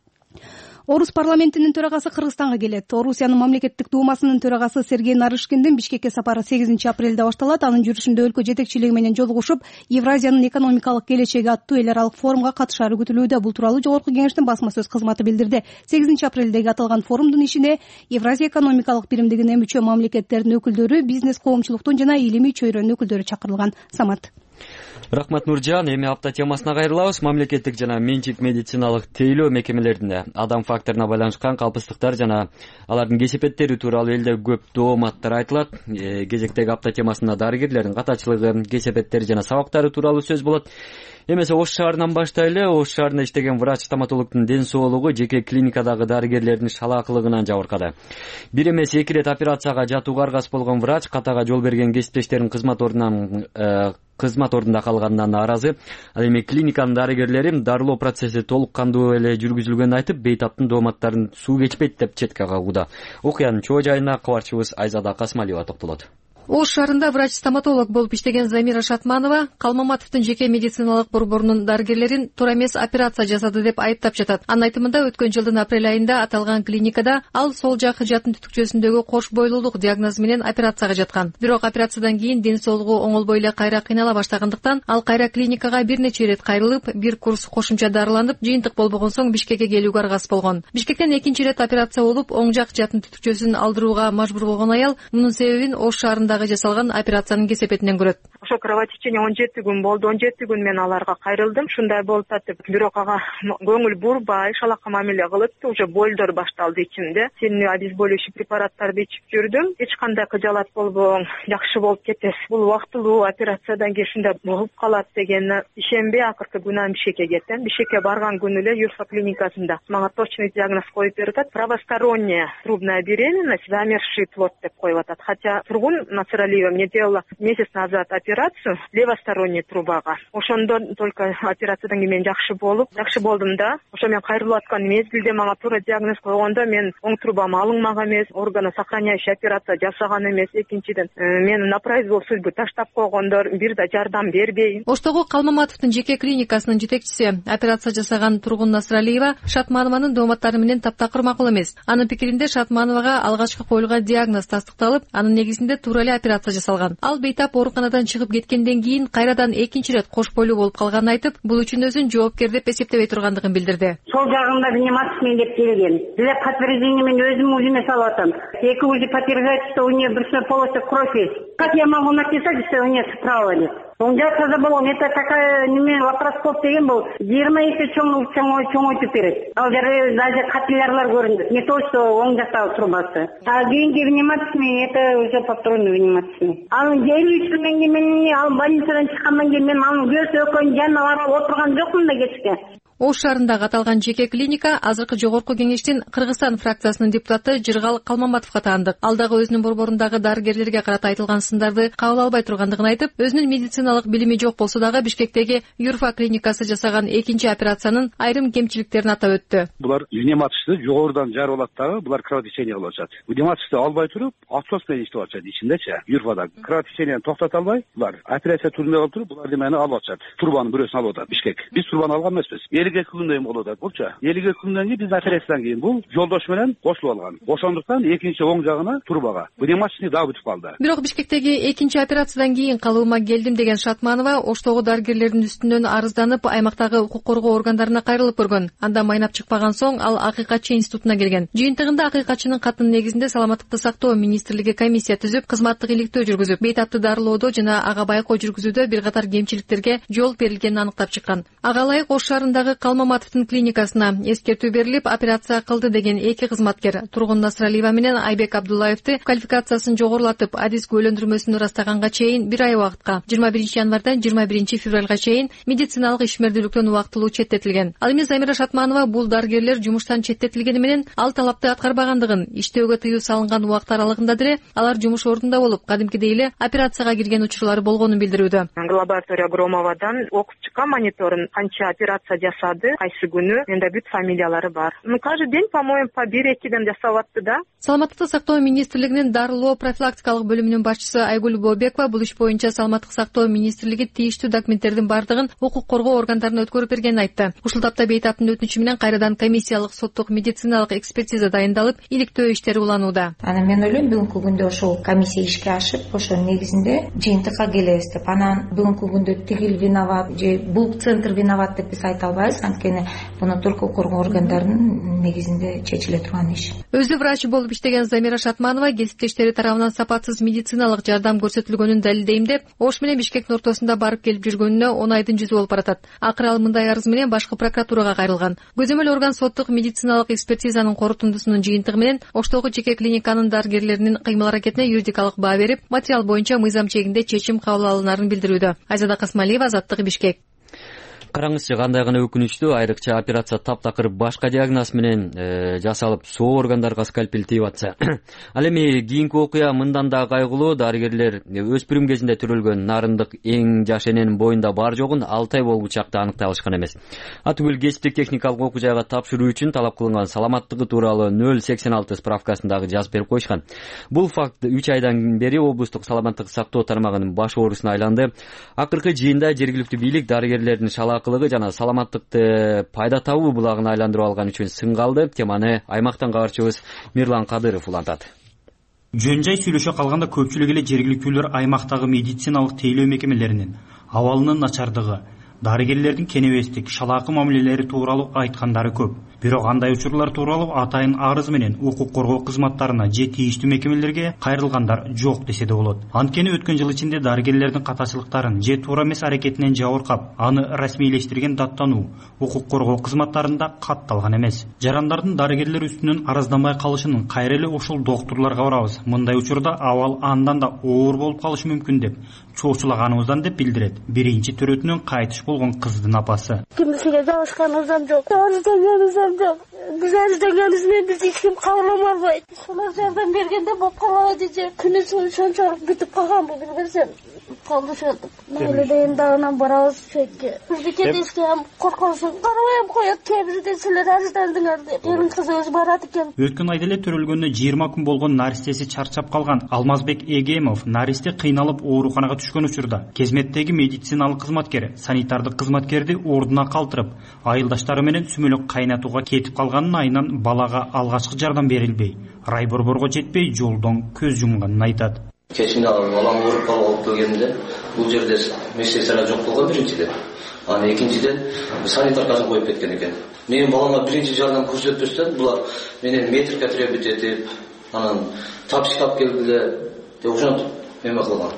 Орус парламентинин төрагасы Кыргызстанга келет. Орусиянын мамлекеттик думасынын төрагасы Сергей Нарышкиндин Бишкекке сапары сегизинчи апрелде башталат. Анын жүрүшүндө өлкө жетекчилиги менен жолугушуп, Евразиянын экономикалык келечеги аттуу эл аралык форумга катышары күтүлүүдө. Бул тууралуу Жогорку Кеңештин басма сөз кызматы билдирди. сегизинчи апрелдеги аталган форумдун ишине Евразия экономикалык биримдигине мүчө мамлекеттердин өкүлдөрү, бизнес коомчулуктун жана илимий чөйрөнүн өкүлдөрү чакырылган. Самат. Рахмат Нуржан. Эми апта темасына кайрылабыз. Мамлекеттик жана менчик медициналык тейлөө мекемелеринде адам факторуна байланышкан калпыстыктар жана алардын кесепеттери тууралуу элде көп дооматтар айтылат. Кезектеги апта темасында дарыгерлердин катачылыгы, кесепеттери жана сабактары тууралуу сөз болот. Эмесе Ош шаарынан баштайлы. Ош шаарында иштеген врач-стоматологдун ден соолугу жеке клиникадагы дарыгерлердин шалаакылыгынан жабыркады. Бир эмес эки ирет операцияга жатууга аргасыз болгон врач катага жол берген кесиптештерин кызмат ордунан кызмат ордунда калганынан нааразы. Ал эми клиниканын дарыгерлери дарылоо процесси толук кандуу эле жүргүзүлгөнүн айтып, бейтаптын дооматтарын суу кечпейт деп четке кагууда. Окуянын чоо жайына кабарчыбыз Айзада Касмалиева токтолот. Ош шаарында врач-стоматолог болуп иштеген Замира Шатманова Калмаматовдун жеке медициналык борборунун дарыгерлерин туура эмес операция жасады деп айыптап жатат. Анын айтымында өткөн жылдын апрель айында аталган клиникада ал сол жак жатын түтүкчөсүндөгү кош бойлуулук диагнозу менен операцияга жаткан. Бирок операциядан кийин ден соолугу оңолбой эле кайра кыйнала баштагандыктан ал кайра клиникага бир нече ирет кайрылып, бир курс кошумча дарыланып, жыйынтык болбогон соң Бишкекке келүүгө аргасыз болгон. Бишкектен экинчи ирет операция болуп, оң жак жатын түтүкчөсүн алдырууга мажбур болгон аял мунун себебин Ош шаарында жасалган операциянын кесепетинен көрөт. Ошо кровотечение он жети күн болду. он жети күн мен аларга кайрылдым. Ушундай болуп атып, бирок ага көңүл бурбай, шалакка мамиле кылыпты. Уже болдор башталды ичимде. Сильный обезболивающий препараттарды ичип жүрдүм. Эч кандай кыжалат болбоң, жакшы болуп кетесиз. Бул убактылуу операциядан кийин ушундай болуп калат деген ишенбей акыркы күнү Бишкекке кеттим. Бишкекке барган күнү эле Юрфа клиникасында мага точный диагноз коюп берип атат. Правосторонняя трубная беременность, замерзший плод деп коюп атат. Хотя тургун Насыралиева мне делала месяц назад операцию левосторонней трубага. Ошондо только операциядан кийин мен жакшы болуп, жакшы болдум да. Ошо мен кайрылып аткан мезгилде мага туура диагноз койгондо мен оң трубам алынмаган эмес, органосохраняющий операция жасаган эмес. Экинчиден, мени на произвол судьбы таштап койгондор, бир да жардам бербей. Оштогу Калмаматовдун жеке клиникасынын жетекчиси, операция жасаган тургун Насыралиева Шатманованын дооматтары менен таптакыр макул эмес. Анын пикиринде Шатмановага алгачкы коюлган диагноз тастыкталып, анын негизинде туура эле операция жасалган. Ал бейтап ооруканадан чыгып кеткенден кийин кайрадан экинчи ирет кош бойлуу болуп калганын айтып, бул үчүн өзүн жоопкер деп эсептебей тургандыгын билдирди. Сол жагында внимательный деп келген. Для подтверждения мен өзүм УЗИне салып атам. Эки УЗИ подтверждает, что у нее брюшной полости кровь есть. Как я могу написать, что у нее справа нет? Он жазса болгон, это такая неме лапароскоп деген бул жыйырма эсе чоң чоң чоңойтуп берет. Ал жерде даже капиллярлар көрүнөт. Не то, что оң жактагы трубасы. А кийинки внимательный, это уже повторный внимательный. Анын элүү үч миңге мен ал больницадан чыккандан кийин мен анын көз өкөн жанына барып отурган жокмун да кечке. Ош шаарындагы аталган жеке клиника азыркы Жогорку Кеңештин Кыргызстан фракциясынын депутаты Жыргал Калмаматовго таандык. Ал дагы өзүнүн борборундагы дарыгерлерге карата айтылган сындарды кабыл албай тургандыгын айтып, өзүнүн медициналык билими жок болсо дагы Бишкектеги Юрфа клиникасы жасаган экинчи операциянын айрым кемчиликтерин атап өттү. Булар внимательный жогорудан жарып алат дагы, булар кровотечение кылып атышат. Внимательный албай туруп, отсос менен иштеп атышат ичиндечи. Юрфада кровотечениени токтото албай, булар операция түрүндө калып туруп, булар немени алып атышат. Турбанын бирөөсүн алып атат Бишкек. Биз турбаны алган эмеспиз. элүү эки күндөн болот атат. Булча элүү эки күндөн кийин биз операциядан кийин бул жолдош менен кошулуп алган. Ошондуктан экинчи оң жагына турбага внимательный дагы бүтүп калды. Бирок Бишкектеги экинчи операциядан кийин калуума келдим деген Шатманова Оштогу дарыгерлердин үстүнөн арызданып, аймактагы укук коргоо органдарына кайрылып көргөн. Анда майнап чыкпаган соң ал Акыйкатчы институтуна келген. Жыйынтыгында Акыйкатчынын катынын негизинде саламаттыкты сактоо министрлиги комиссия түзүп, кызматтык иликтөө жүргүзүп, бейтапты дарылоодо жана ага байкоо жүргүзүүдө бир катар кемчиликтерге жол берилгенин аныктап чыккан. Ага ылайык Ош шаарындагы Калмаматовдун клиникасына эскертүү берилип, операция кылды деген эки кызматкер Тургун Насралиева менен Айбек Абдуллаевди квалификациясын жогорулатып, адис күбөлөндүрмөсүн ырастаганга чейин бир ай убакытка жыйырма биринчи январдан жыйырма биринчи февралга чейин медициналык ишмердүүлүктөн убактылуу четтетилген. Ал эми Замира Шатманова бул дарыгерлер жумуштан четтетилгени менен ал талапты аткарбагандыгын, иштөөгө тыюу салынган убакыт аралыгында деле алар жумуш ордунда болуп, кадимкидей эле операцияга кирген учурлары болгонун билдирүүдө. Лаборатория Громовадан окуп чыккан мониторун канча операция жасады, кайсы күнү, менде бүт фамилиялары бар. Ну каждый день, по-моему, по бир-экиден жасап атты да. Саламаттыкты сактоо министрлигинин дарылоо профилактикалык бөлүмүнүн башчысы Айгүл Бообекова бул иш боюнча Саламаттык сактоо министрлиги тийиштүү документтердин бардыгын укук коргоо органдарына өткөрүп бергенин айтты. Ушул тапта бейтаптын өтүнүчү менен кайрадан комиссиялык соттук медициналык экспертиза дайындалып, иликтөө иштери уланууда. Анан мен ойлойм, бүгүнкү күндө ошол комиссия ишке ашып, ошонун негизинде жыйынтыкка келебиз деп. Анан бүгүнкү күндө тигил виноват же бул центр виноват деп биз айта албайбыз, анткени муну укук коргоо органдарынын негизинде чечиле турган иш. Өзү врач болуп иштеген Замира Шатманова кесиптештери тарабынан сапатсыз медициналык жардам көрсөтүлгөнүн далилдейм деп, Ош менен Бишкектин ортосунда барып келип жүргөнүнө он айдын жүзү болуп баратат. Акыры ал мындай арыз менен башкы прокуратурага кайрылган. Көзөмөл орган соттук медициналык экспертизанын корутундусунун жыйынтыгы менен Оштогу жеке клиниканын дарыгерлеринин кыймыл-аракетине юридикалык баа берип, материал боюнча мыйзам чегинде чечим кабыл алынарын билдирүүдө. Айзада Касмалиева, Азаттык, Бишкек. Караңызчы, кандай гана өкүнүчтүү, айрыкча операция таптакыр башка диагноз менен жасалып, соо органдарга скальпель тийип атса. Ал эми кийинки окуя мындан да кайгылуу. Дарыгерлер өспүрүм кезинде төрөлгөн нарындык эң жаш эненин боюнда бар жогун алты ай болуп учакта аныктай алышкан эмес. Атүгүл кесиптик техникалык окуу жайга тапшыруу үчүн талап кылынган саламаттыгы тууралуу нөл сексен алты справкасын дагы жазып берип койушкан. Бул факт үч айдан бери облустук саламаттык сактоо тармагынын баш оорусуна айланды. Акыркы жыйында жергиликтүү бийлик дарыгерлердин шалаакылыгы жана саламаттыкты пайда табуу булагына айландырып алган үчүн сынга алды. Теманы аймактан кабарчыбыз Мирлан Кадыров улантат. Жөн жай сүйлөшө калганда көпчүлүк эле жергиликтүүлөр аймактагы медициналык тейлөө мекемелеринин абалынын начардыгы, дарыгерлердин кенебестик, шалаакы мамилелери тууралуу айткандары көп. Бирок андай учурлар тууралуу атайын арыз менен укук коргоо кызматтарына же тийиштүү мекемелерге кайрылгандар жок десе да болот. Анткени өткөн жыл ичинде дарыгерлердин катачылыктарын же туура эмес аракетинен жабыркап, аны расмийлештирген даттануу укук коргоо кызматтарында катталган эмес. Жарандардын дарыгерлер үстүнөн аразданбай калышынын кайра эле ушул доктурларга барабыз. Мындай учурда абал андан да оор болуп калышы мүмкүн деп чоочулаганыбыздан деп билдирет биринчи төрөтүнөн кайтыш болгон кыздын апасы. Кимдесиге жабышканыбыздан жок. Жок. Биз арызданганыбыздан биз эч ким кабыл албайт. Шулар жардам бергенде болуп калабы же күнү сончолук бүтүп калганбы билбесем. Калдышат. Майлы дейин дагынан барабыз чекке. Бекетеске ham коркосун карабай ham коет. Кебизде силер арыздандыңар деп. Келин кызыбыз барат экен. Өткөн айда эле төрөлгөнүнө жыйырма күн болгон наристеси чарчап калган Алмазбек Эгемов наристе кыйналып ооруканага түшкөн учурда кезметтеги медициналык кызматкер санитардык кызматкерди ордуна калтырып, айылдаштары менен сүмөлөк кайнатууга кетип калганын айынан балага алгачкы жардам берилбей, райборборго жетпей жолдон көз жумганын айтат. Кечинде балам ооруп калып келгенде бул жерде медсестра жок болгон биринчиден. Анан экинчиден санитаркасын коюп кеткен экен. Менин балама биринчи жардам көрсөтпөстөн булар менен метрика требут этип, анан тапшырып келди деп ошентип эме кылган.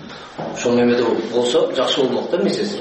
Ошол немеде болсо жакшы болмок да медсестра.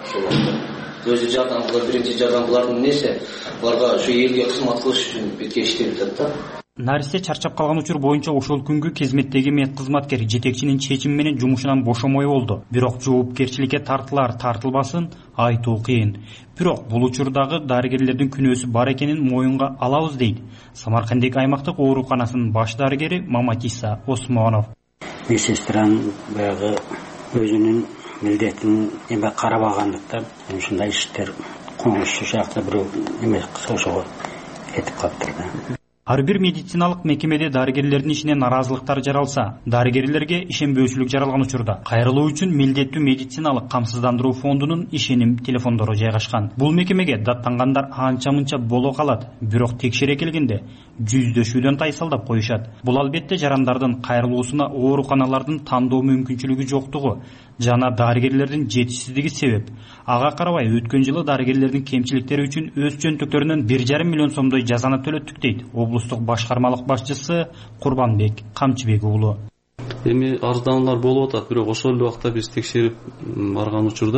Өзү жардам кылып, биринчи жардам булардын несе, буларга ушу элге кызмат кылыш үчүн бетке иштеп жатат да. Наристе чарчап калган учур боюнча ошол күнгү кезметтеги мед кызматкер жетекчинин чечими менен жумушунан бошомой болду. Бирок жоопкерчиликке тартылар тартылбасын айтуу кыйын. Бирок бул учурдагы дарыгерлердин күнөөсү бар экенин моюнга алабыз дейт Самаркандек аймактык ооруканасынын баш дарыгери Маматиса Осмонов. Медсестранын баягы өзүнүн милдетин эме карабагандыктан ушундай иштер коңуштуу жакта бирөө эме ошого этип калыптыр да. Ар бир медициналык мекемеде дарыгерлердин ишине наразылыктар жаралса, дарыгерлерге ишенбөөчүлүк жаралган учурда кайрылуу үчүн милдеттүү медициналык камсыздандыруу фондунун ишеним телефондору жайгашкан. Бул мекемеге даттангандар анча-мынча боло калат, бирок текшере келгенде жүздөшүүдөн тайсалдап коюшат. Бул албетте жарандардын кайрылуусуна ооруканалардын тандоо мүмкүнчүлүгү жоктугу жана дарыгерлердин жетишсиздиги себеп. Ага карабай өткөн жылы дарыгерлердин кемчиликтери үчүн өз жөнтөктөрүнөн бир жарым миллион сомдой жазаны төлөттүк дейт облустук башкармалык башчысы Курбанбек Камчыбек уулу. Эми арыздануулар болуп атат, бирок ошол эле убакта биз текшерип барган учурда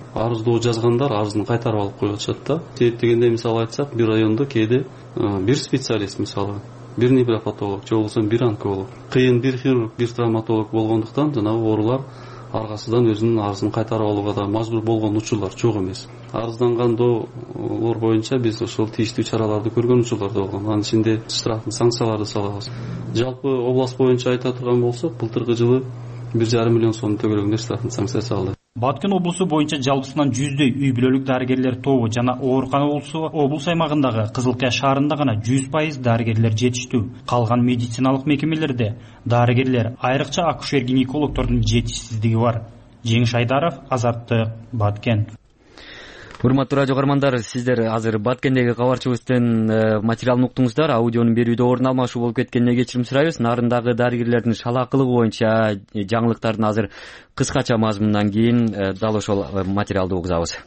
арыздоо жазгандар арызын кайтарып алып коюп атышат да. Себеп дегенде мисалы айтсак, бир райондо кээде бир специалист, мисалы бир невропатолог же болбосо бир онколог, кыйын бир хирург, бир травматолог болгондуктан жанагы оорулар аргасынан өзүнүн арызын кайтарып алууга да мажбур болгон учурлар жок эмес. Арыздангандолор боюнча биз ошол тийиштүү чараларды көргөн учурлар да болгон. Анын ичинде штрафтын санкцияларды салабыз. Жалпы область боюнча айта турган болсок, былтыркы жылы бир жарым миллион сом төгөлгөндөр штрафтын санкциясы алды. Баткен облусу боюнча жалпысынан жүздөй үй бүлөлүк дарыгерлер тобу жана оорукана болсо облус аймагындагы Кызыл Кыя шаарында гана жүз пайыз дарыгерлер жетиштүү. Калган медициналык мекемелерде дарыгерлер, айрыкча акушер-гинекологдордун жетишсиздиги бар. Жеңиш Айдаров, Азаттык, Баткен. Урматтуу радио каармандар, сиздер азыр Баткендеги кабарчыбыздын материалын уктуңуздар. Аудионун берүүдө орун алмашуу болуп кеткенине кечирим сурайбыз. Нарындагы дарыгерлердин шалаакылыгы боюнча жаңылыктардын азыр кыскача мазмундан кийин дал ошол материалды угузабыз.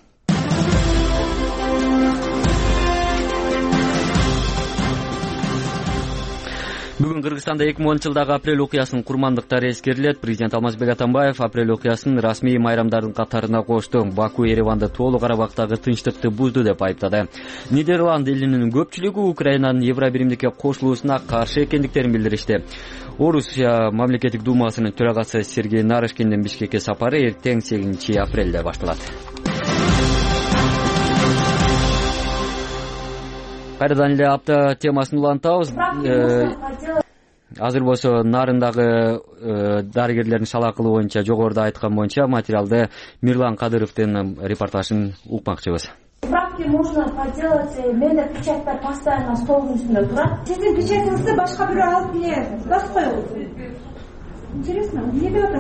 Бүгүн Кыргызстанда эки миң онунчу жылдагы апрель окуясынын курмандыктары эскерилет. Президент Алмазбек Атамбаев апрель окуясын расмий майрамдардын катарына кошту. Баку Ереванды тоолук Карабактагы тынчтыкты бузду деп айыптады. Нидерланд элинин көпчүлүгү Украинанын Евробиримдикке кошулуусуна каршы экендиктерин билдиришти. Орусия мамлекеттик думасынын төрагасы Сергей Нарышкиндин Бишкекке сапары эртең сегизинчи апрелде башталат. Кайрадан эле апта темасын улантабыз. Азыр болсо нарындагы дарыгерлердин шалаакылыгы боюнча жогоруда айткан боюнча материалды Мирлан Кадыровдун репортажын укмакчыбыз. Справки можно поделать, менде печаттар постоянно столдун үстүндө турат. Сиздин печатыңызды башка бирөө алып келет. Басып коелу. Интересно, эмне деп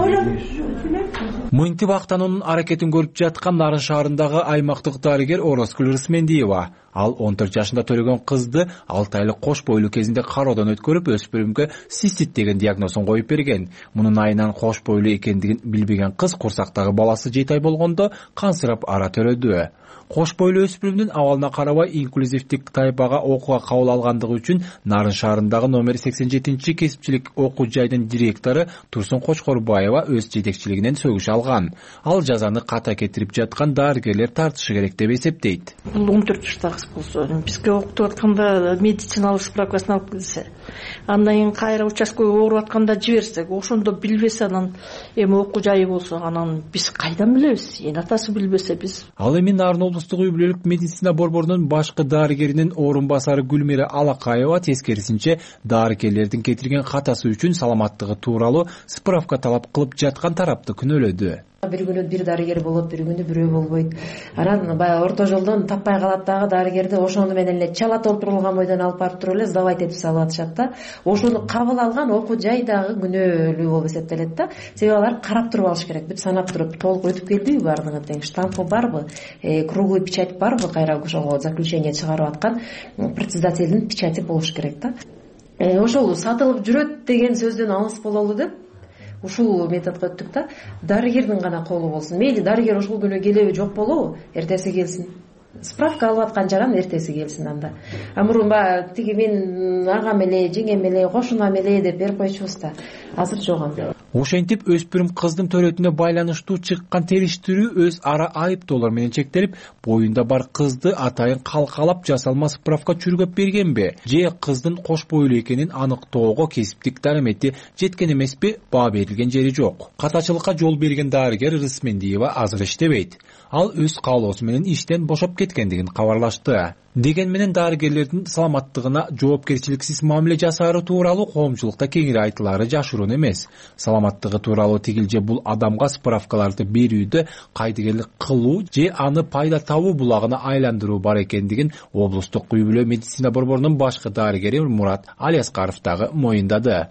атасың? Мынтип актануунун аракетин көрүп жаткан Нарын шаарындагы аймактык дарыгер Ороскүл Рысмендиева. Ал он төрт жашында төлөгөн кызды алты айлык кош бойлуу кезинде кароодон өткөрүп, өспүрүмгө цистит деген диагнозун коюп берген. Мунун айынан кош бойлуу экендигин билбеген кыз курсактагы баласы жети ай болгондо кансырап ара төрөдү. Кош бойлуу өспүрүмдүн абалына карабай инклюзивдик тайпага окууга кабыл алгандыгы үчүн Нарын шаарындагы номер сексен жетинчи кесипчилик окуу жайдын директору Турсун Кочкорбаева өз жетекчилигинен сөгүш алган. Ал жазаны ката кетирип жаткан дарыгерлер тартышы керек деп эсептейт. Бул он төрт жаштагы кыз болсо, бизге окутуп атканда медициналык справкасын алып келсе, андан кийин кайра участкага ооруп атканда жиберсек, ошондо билбесе, анан эми окуу жайы болсо, анан биз кайдан билебиз? Эне атасы билбесе биз. Ал эми Нарын облустук үй бүлөлүк медицина борборунун башкы дарыгеринин орун басары Гүлмира Алакаева тескерисинче дарыгерлердин кетирген катасы үчүн саламаттыгы тууралуу справка талап кылып жаткан тарапты күнөөлөдү. Бир күнү бир дарыгер болот, бир күнү бирөө болбойт. Анан баягы орто жолдон таппай калат дагы дарыгерди ошону менен эле чала толтурулган бойдон алып барып туруп эле сдавать этип салып атышат да. Ошону кабыл алган окуу жай дагы күнөөлүү болуп эсептелет да. Себеби алар карап туруп алыш керек. Бүт санап туруп толук өтүп келдиби баардыгы тең, штампы барбы, круглый печать барбы, кайра ошого заключение чыгарып аткан председательдин печати болуш керек да. Ошол сатылып жүрөт деген сөздөн алыс бололу деп ушул методго өттүк да. Дарыгердин гана колу болсун. Мейли дарыгер ушул күнү келеби жок болобу, эртеси келсин. Справка алып аткан жаран эртеси келсин анда. А мурун баягы тиги мен агам эле, жеңем эле, кошунам эле деп берип койчубуз да. Азыр жок. Ошентип өспүрүм кыздын төрөтүнө байланыштуу чыккан териштирүү өз ара айыптоолор менен чектелип, боюнда бар кызды атайын калкалап жасалма справка чүргөп бергенби же кыздын кош бойлуу экенин аныктоого кесиптик дарамети жеткен эмеспи, баа берилген жери жок. Катачылыкка жол берген дарыгер Рысмендиева азыр иштебейт. Ал өз каалоосу менен иштен бошоп кеткендигин кабарлашты. Деген менен дарыгерлердин саламаттыгына жоопкерчиликсиз мамиле жасаары тууралуу коомчулукта кеңири айтылаары жашыруун эмес. Саламаттыгы тууралуу тигилже бул адамга справкаларды берүүдө кайдыгерлик кылуу же аны пайда табуу булагына айландыруу бар экендигин облустук үй бүлө медицина борборунун башкы дарыгери Мурат Алияскаров дагы моюндады.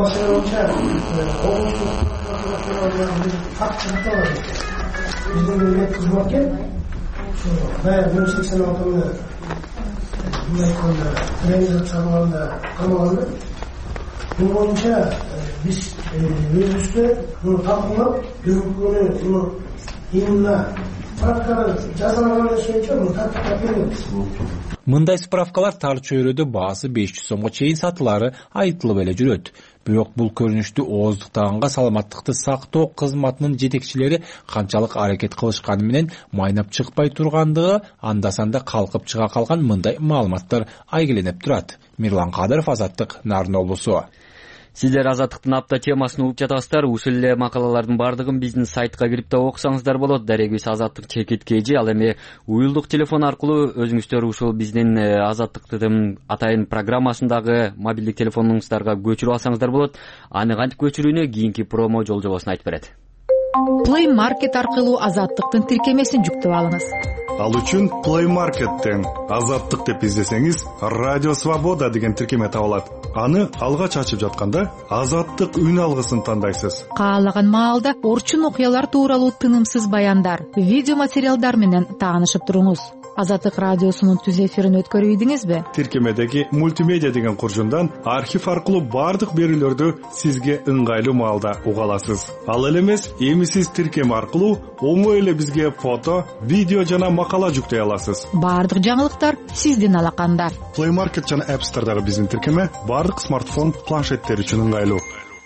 Биздин милдет кызматкер баягы миң сексен алтыны айтканда тренер чыгарганда камалганда бул боюнча биз өзүбүздө муну талкуулап бүгүнкү күнү именно справканы жасалган сөйчө муну тартиптап беребиз. Мындай справкалар тар чөйрөдө баасы беш жүз сомго чейин сатылары айтылып эле жүрөт. Бирок бул көрүнүштү ооздуктаганга саламаттыкты сактоо кызматынын жетекчилери канчалык аракет кылышканы менен майнап чыкпай тургандыгы анда санда калкып чыга калган мындай маалыматтар айгеленип турат. Мирлан Кадыров, Азаттык, Нарын облусу. Сиздер Азаттыктын апта темасын угуп жатасыздар. Ушул эле макалалардын бардыгын биздин сайтка кирип да окусаңыздар болот. Дарегибиз Азаттык чекит кж. Ал эми уюлдук телефон аркылуу өзүңүздөр ушул биздин Азаттыктын атайын программасындагы мобилдик телефонуңуздарга көчүрүп алсаңыздар болот. Аны кантип көчүрүүнү кийинки промо жолжобосун айтып берет. Play Market аркылуу Азаттыктын тиркемесин жүктөп алыңыз. Ал үчүн Play Market'тен Азаттык деп издесеңиз, Радио Свобода деген тиркеме табылат. Аны алгач ачып жатканда Азаттык үн алгысын тандайсыз. Каалаган маалда орчун окуялар тууралуу тынымсыз баяндар, видео материалдар менен таанышып туруңуз. Азаттык радиосунун түз эфирин өткөрүп ийдиңизби? Тиркемедеги мультимедиа деген куржундан архив аркылуу бардык берүүлөрдү сизге ыңгайлуу маалда уга аласыз. Ал эле эмес, эми сиз тиркеме аркылуу оңой эле бизге фото, видео жана макала жүктөй аласыз. Бардык жаңылыктар сиздин алаканда. Play Market жана App Store'дагы биздин тиркеме бардык смартфон, планшеттер үчүн ыңгайлуу.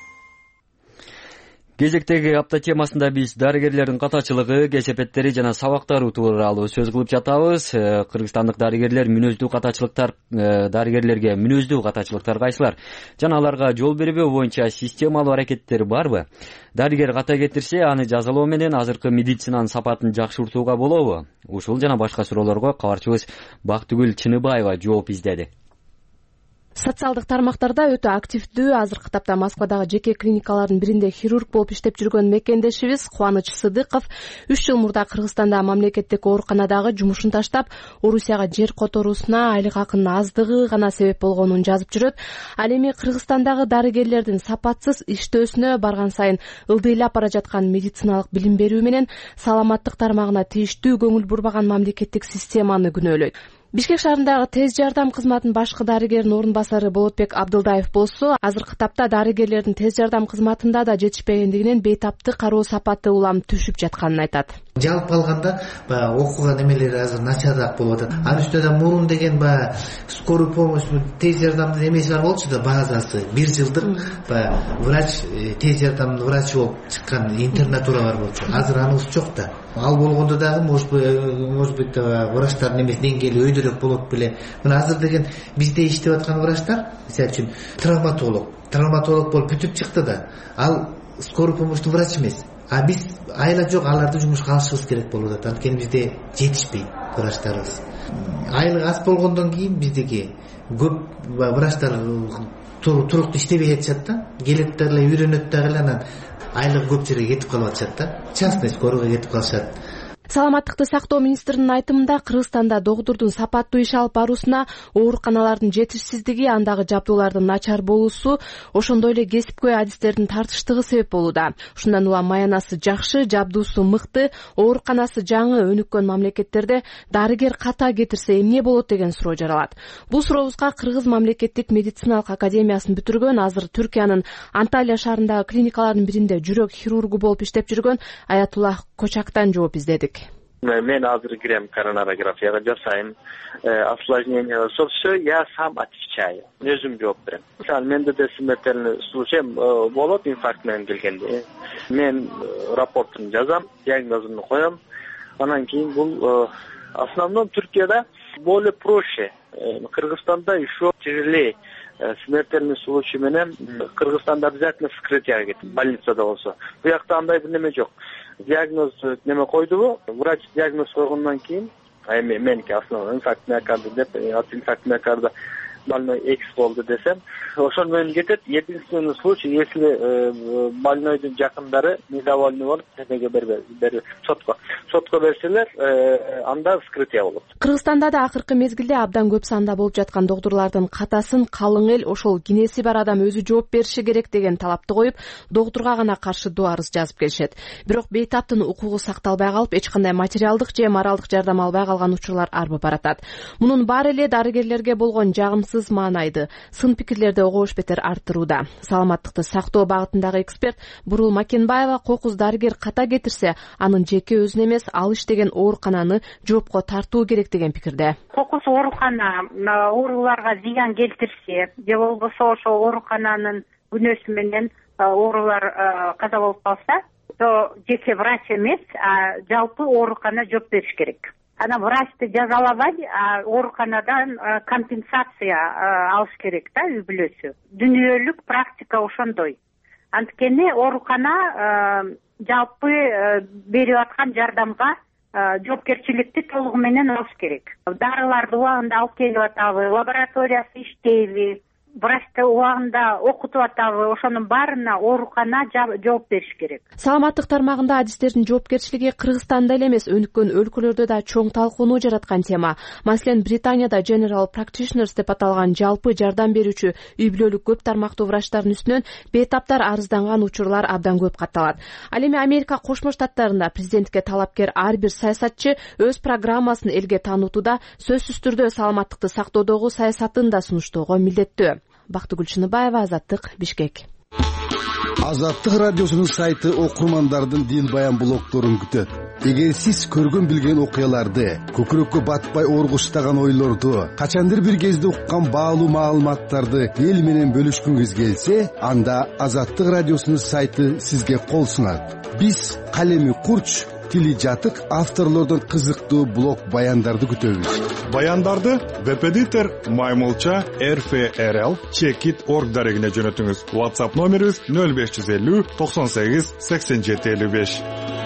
Кезектеги апта темасында биз дарыгерлердин катачылыгы, кесепеттери жана сабактары тууралуу сөз кылып жатабыз. Кыргызстандык дарыгерлер мүнөздүү катачылыктар, дарыгерлерге мүнөздүү катачылыктар кайсылар? Жана аларга жол бербөө боюнча системалуу аракеттер барбы? Дарыгер ката кетирсе, аны жазалоо менен азыркы медицинанын сапатын жакшыртууга болобу? Ушул жана башка суроолорго кабарчыбыз Бактыгүл Чыныбаева жооп издеди. Социалдык тармактарда өтө активдүү азыркы тапта Москвадагы жеке клиникалардын биринде хирург болуп иштеп жүргөн мекендешибиз Кубаныч Сыдыков үч жыл мурда Кыргызстанда мамлекеттик ооруканадагы жумушун таштап, Орусияга жер которуусуна айлык акынын аздыгы гана себеп болгонун жазып жүрөт. Ал эми Кыргызстандагы дарыгерлердин сапатсыз иштөөсүнө барган сайын ылдыйлап бара жаткан медициналык билим берүү менен саламаттык тармагына тийиштүү көңүл бурбаган мамлекеттик системаны күнөөлөйт. Бишкек шаарындагы тез жардам кызматынын башкы дарыгеринин орун басары Болотбек Абдылдаев болсо, азыркы тапта дарыгерлердин тез жардам кызматында да жетишпегендигинен бейтапты кароо сапаты улам түшүп жатканын айтат. Жалпы алганда баягы окуган эмелери азыр начарыраак болуп атат. Анын үстүнө да мурун деген баягы скорый помощь, тез жардамдын эмеси бар болчу да, базасы бир жылдык баягы врач, тез жардамдын врачы болуп чыккан интернатура бар болчу. Азыр аныбыз жок да. Ал болгондо дагы может быть врачтардын эмеси деңгээли өйдөрөөк болот беле. Мына азыр деген бизде иштеп аткан врачтар, мисалы үчүн травматолог, травматолог болуп бүтүп чыкты да. Ал скорый помощьтун врачы эмес. А биз айла жок, аларды жумушка алышыбыз керек болуп атат. Анткени бизде жетишпейт врачтарыбыз. Айлык аз болгондон кийин биздеги көп врачтар туруктуу иштебей жатышат да. Келет эле үйрөнөт дагы эле, анан айлык көп жерге кетип калып атышат да. Частный скорыйга кетип калышат. Саламаттыкты сактоо министринин айтымында Кыргызстанда доктурдун сапаттуу иш алып баруусуна ооруканалардын жетишсиздиги, андагы жабдуулардын начар болуусу, ошондой эле кесипкөй адистердин тартыштыгы себеп болууда. Ушундан улам маянасы жакшы, жабдуусу мыкты, ооруканасы жаңы өнүккөн мамлекеттерде дарыгер ката кетирсе эмне болот деген суроо жаралат. Бул сурообузга Кыргыз мамлекеттик медициналык академиясын бүтүргөн, азыр Түркиянын Анталия шаарындагы клиникалардын биринде жүрөк хирургу болуп иштеп жүргөн Аятулла Кочактан жооп издедик. Мен азыр кирем коронарографияга жасайм. Осложнение болсо я сам отвечаю. Өзүм жооп берем. Мисалы менде да смертельный случай болот, инфаркт менен келгенде. Мен рапортун жазам, диагнозун коем. Анан кийин бул основном Түркияда более проще. Кыргызстанда еще тяжелее. Смертельный случай менен Кыргызстанда обязательно вскрытияга кетет, больницада болсо. Бу жакта андай бир неме жок. Диагноз неме койдубу, врач диагноз койгондон кийин, эми меники основной инфаркт миокарда деп, от инфаркт миокарда больной X болду десем, ошон менен кетет. Единственный случай, если больнойдун жакындары недовольны болуп, эмеге бербей, сотко, сотко берселер, анда вскрытие болот. Кыргызстанда да акыркы мезгилде абдан көп санда болуп жаткан доктурлардын катасын калың эл, ошол кинеси бар адам өзү жооп бериши керек деген талапты коюп, доктурга гана каршы доо арыз жазып келишет. Бирок бейтаптын укугу сакталбай калып, эч кандай материалдык же моралдык жардам албай калган учурлар арбы баратат. Мунун баары эле дарыгерлерге болгон жагымсыз тынымсыз маанайды, сын пикирлерди огош бетер арттырууда. Саламаттыкты сактоо багытындагы эксперт Бурул Макенбаева кокус дарыгер ката кетирсе, анын жеке өзүн эмес, ал иштеген оорукананы жоопко тартуу керек деген пикирде. Кокус оорукана ооруларга зыян келтирсе, же болбосо ошо оорукананын күнөөсү менен оорулар каза болуп калса, то жеке врач эмес, а жалпы оорукана жооп бериш керек. Ана врачты жазалабай, ооруканадан компенсация алыш керек да, үй бүлөсү. Дүнүйөлүк практика ошондой. Анткени оорукана жалпы берип аткан жардамга жоопкерчиликти толугу менен алыш керек. Дарыларды убагында алып келип атабы, лабораториясы иштейби, врачты убагында окутуп атабы, ошонун баарына оорукана жооп бериш керек. Саламаттык тармагында адистердин жоопкерчилиги Кыргызстанда эле эмес, өнүккөн өлкөлөрдө да чоң талкууну жараткан тема. Маселен, Британияда General Practitioners деп аталган жалпы жардам берүүчү үй бүлөлүк көп тармактуу врачтардын үстүнөн бейтаптар арызданган учурлар абдан көп катталат. Ал эми Америка Кошмо Штаттарында президентке талапкер ар бир саясатчы өз программасын элге таанытууда сөзсүз түрдө саламаттыкты сактоодогу саясатын да сунуштоого милдеттүү. Бактыгүл Чыныбаева, Азаттык, Бишкек. Азаттык радиосунун сайты окурмандардын дил баян блогдорун күтөт. Эгер сиз көргөн билген окуяларды, көкүрөккө батпай оргуштаган ойлорду, качандыр бир кезде уккан баалуу маалыматтарды эл менен бөлүшкүңүз келсе, анда Азаттык радиосунун сайты сизге кол сунат. Биз калеми курч, тили жатык авторлордон кызыктуу блог баяндарды күтөбүз. Баяндарды веб-эдитор Маймылча эр эф эр эл чекит точка орг дарегине жөнөтүңүз. WhatsApp номерибиз нөл беш жүз элүү токсон сегиз сексен жети элүү беш.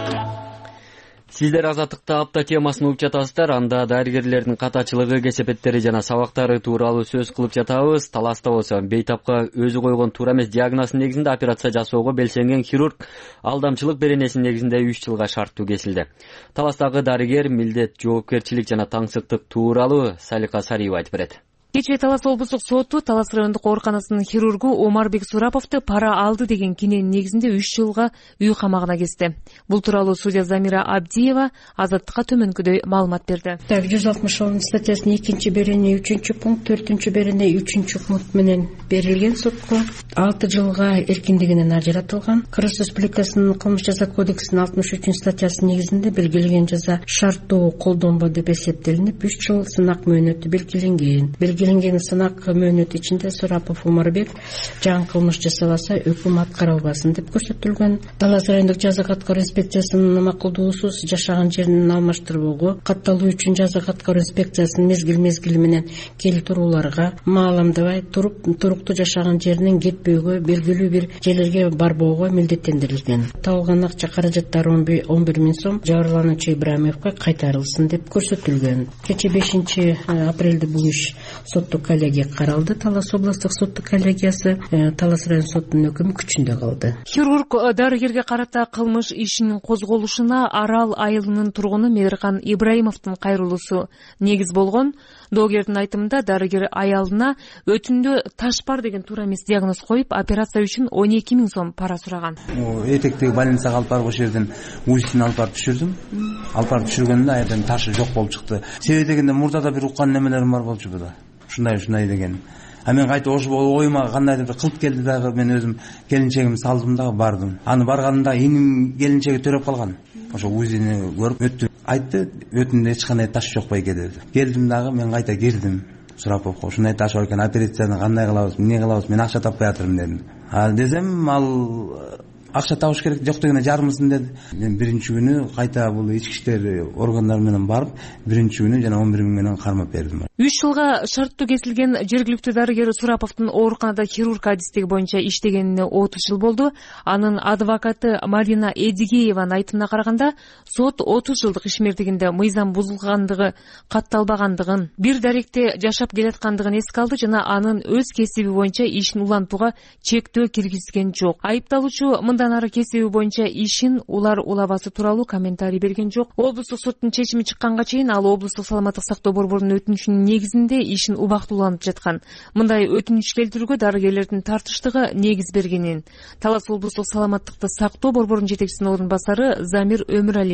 Сиздер Азаттыкта апта темасын угуп жатасыздар. Анда дарыгерлердин катачылыгы, кесепеттери жана сабактары тууралуу сөз кылып жатабыз. Таласта болсо бейтапка өзү койгон туура эмес диагнозунун негизинде операция жасоого белсенген хирург алдамчылык беренесинин негизинде үч жылга шарттуу кесилди. Таластагы дарыгер милдет, жоопкерчилик жана таңсыктык тууралуу Салика Сариева айтып берет. Кечээ Талас облустук соту Талас райондук ооруканасынын хирургу Омарбек Сураповду пара алды деген киненин негизинде үч жылга үй камагына кести. Бул тууралуу судья Замира Абдиева Азаттыкка төмөнкүдөй маалымат берди. Так, жүз алтымыш статьясынын экинчи берене үчүнчү пункт, төртүнчү берене үчүнчү пункт менен берилген сотко алты жылга эркиндигинен ажыратылган. Кыргыз Республикасынын кылмыш жаза кодексинин алтымыш үчүнчү статьясынын негизинде белгиленген жаза шарттуу колдонбо деп эсептелинип, үч жыл сынак мөөнөтү белгиленген. Белгиленген сынак мөөнөт ичинде Сурапов Омарбек жаңы кылмыш жасабаса өкүм аткарылбасын деп көрсөтүлгөн. Талас райондук жаза аткаруу инспекциясынын макулдуусуз жашаган жерин алмаштырбоого, катталуу үчүн жаза аткаруу инспекциясынын мезгил мезгили менен келип турууларга, мааламдабай туруп туруктуу жашаган жеринен кетпөөгө, белгилүү бир жерлерге барбоого милдеттендирилген. Табылган акча каражаттары он бир миң сом жабырлануучу Ибраимовго кайтарылсын деп көрсөтүлгөн. Кечээ бешинчи апрелде бул иш соттук коллегия каралды. Талас областык соттук коллегиясы Талас район сотунун өкүмү күчүндө калды. Хирург дарыгерге карата кылмыш ишинин козголушуна Арал айылынын тургуну Мейирхан Ибраимовдун кайрылуусу негиз болгон. Доогердин айтымында дарыгер аялына өтүндө таш бар деген туура эмес диагноз коюп, операция үчүн он эки миң сом пара сураган. Этектеги больницага алып барып ошол жерден УЗИсин алып барып түшүрдүм. Алып барып түшүргөндө аерден ташы жок болуп чыкты. Себеби дегенде мурдада бир уккан немелерим бар болчу буда. Ушундай ушундай деген. А мен кайта ошо оюма кандайдыр бир кылып келди дагы, мен өзүм келинчегимди салдым дагы бардым. Аны барганымда иним келинчеги төрөп калган. Ошо УЗИни көрүп өттү. Айтты, өтүндө эч кандай таш жок байке деди. Келдим дагы, мен кайта кирдим. Сураповго ушундай таш бар экен, операцияны кандай кылабыз, эмне кылабыз, мен акча таппай атырмын дедим. А десем, ал акча табыш керек, жок дегенде жарымысын деди. Мен биринчи күнү кайта бул ички иштер органдары менен барып, биринчи күнү жана он бир миң менен кармап бердим. үч жылга шарттуу кесилген жергиликтүү дарыгер Сураповдун ооруканада хирург адистиги боюнча иштегенине отуз жыл болду. Анын адвокаты Малина Эдигееванын айтымына караганда, сот отуз жылдык ишмердигинде мыйзам бузулгандыгы, катталбагандыгын, бир даректе жашап келаткандыгын эске алды жана анын өз кесиби боюнча ишин улантууга чектөө киргизген жок. Айыпталуучу мындан ары кесиби боюнча ишин улар улабасы тууралуу комментарий берген жок. Облустук соттун чечими чыкканга чейин ал облустук саламаттык сактоо борборунун өтүнүчүнүн негизинде ишин убактылууланып жаткан. Мындай өтүнүч келтирүүгө дарыгерлердин тартыштыгы негиз бергенин Талас облустук саламаттыкты сактоо борборунун жетекчисинин орун басары Замир Өмүралиев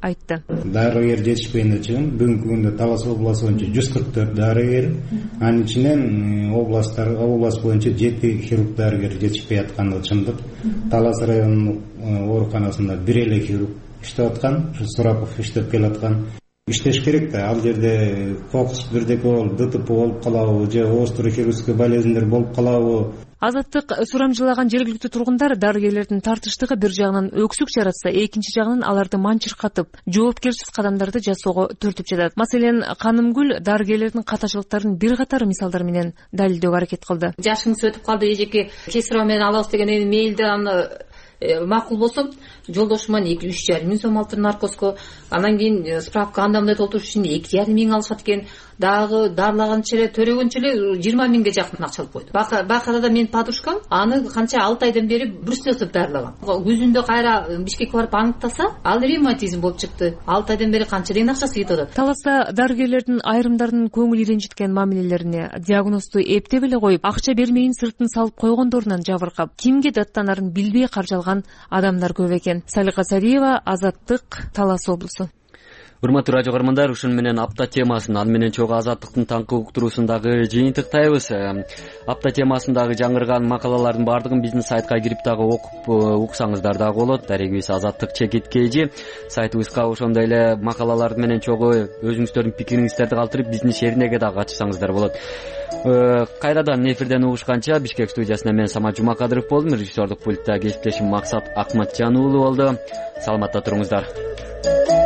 айтты. Дарыгер жетишпегенде чыгым. Бүгүнкү күндө Талас областы боюнча жүз кырк төрт дарыгер, анын ичинен областтар область боюнча жети хирург дарыгер жетишпей аткандыгы чындык. Талас районунун ооруканасында бир эле хирург иштеп аткан, Сурапов иштеп келаткан. Иштеш керек да, ал жерде кокус бирдеке болуп, ДТП болуп калабы же острый хирургический болезньдер болуп калабы. Азаттык сурамжылаган жергиликтүү тургундар дарыгерлердин тартыштыгы бир жагынан өксүк жаратса, экинчи жагынан аларды манчыркатып, жоопкерсиз кадамдарды жасоого түртүп жатат. Маселен, Канымгүл дарыгерлердин катачылыктарын бир катар мисалдар менен далилдөөгө аракет кылды. Жашыңыз өтүп калды, эжеке кесиро менен алабыз деген мейлди, аны макул болсо жолдошуман эки үч жарым миң сом алып наркозго, анан кийин справка анда мындай толтуруш үчүн эки жарым миң алышат экен. Дагы дарылаганча эле төрөгөнчө эле жыйырма миңге жакын акча алып койду. Бакада да менин подружкам аны канча алты айдан бери брусиловсуп дарылаган. Күзүндө кайра Бишкекке барып аныктаса, ал ревматизм болуп чыкты. алты айдан бери канча деген акчасы кетип атат. Таласта дарыгерлердин айрымдарынын көңүл ренжиткен мамилелерине диагнозду эптеп эле коюп, акча бермейин сыртын салып койгондорунан жабыркап, кимге даттанарын билбей каржалган адамдар көп экен. Салика Сариева, Азаттык, Талас облусу. Урматтуу радио көрөрмандар, ушун менен апта темасын, ал менен чогуу Азаттыктын таңкы уктуруусундагы жыйынтыктайбыз. Апта темасындагы жаңырган макалалардын баардыгын биздин сайтка кирип дагы окуп уксаңыздар дагы болот. Дарегибиз Азаттык чекит kg сайтыбызга ошондой эле макалалар менен чогуу өзүңүздөрдүн пикириңиздерди калтырып биздин шеринеге дагы катышсаңыздар болот. Кайрадан эфирден угушканча Бишкек студиясында мен Самат Жумакадыров болдум. Режиссердук пультта кесиптешим Максат Акматжан уулу болду. Саламатта туруңуздар.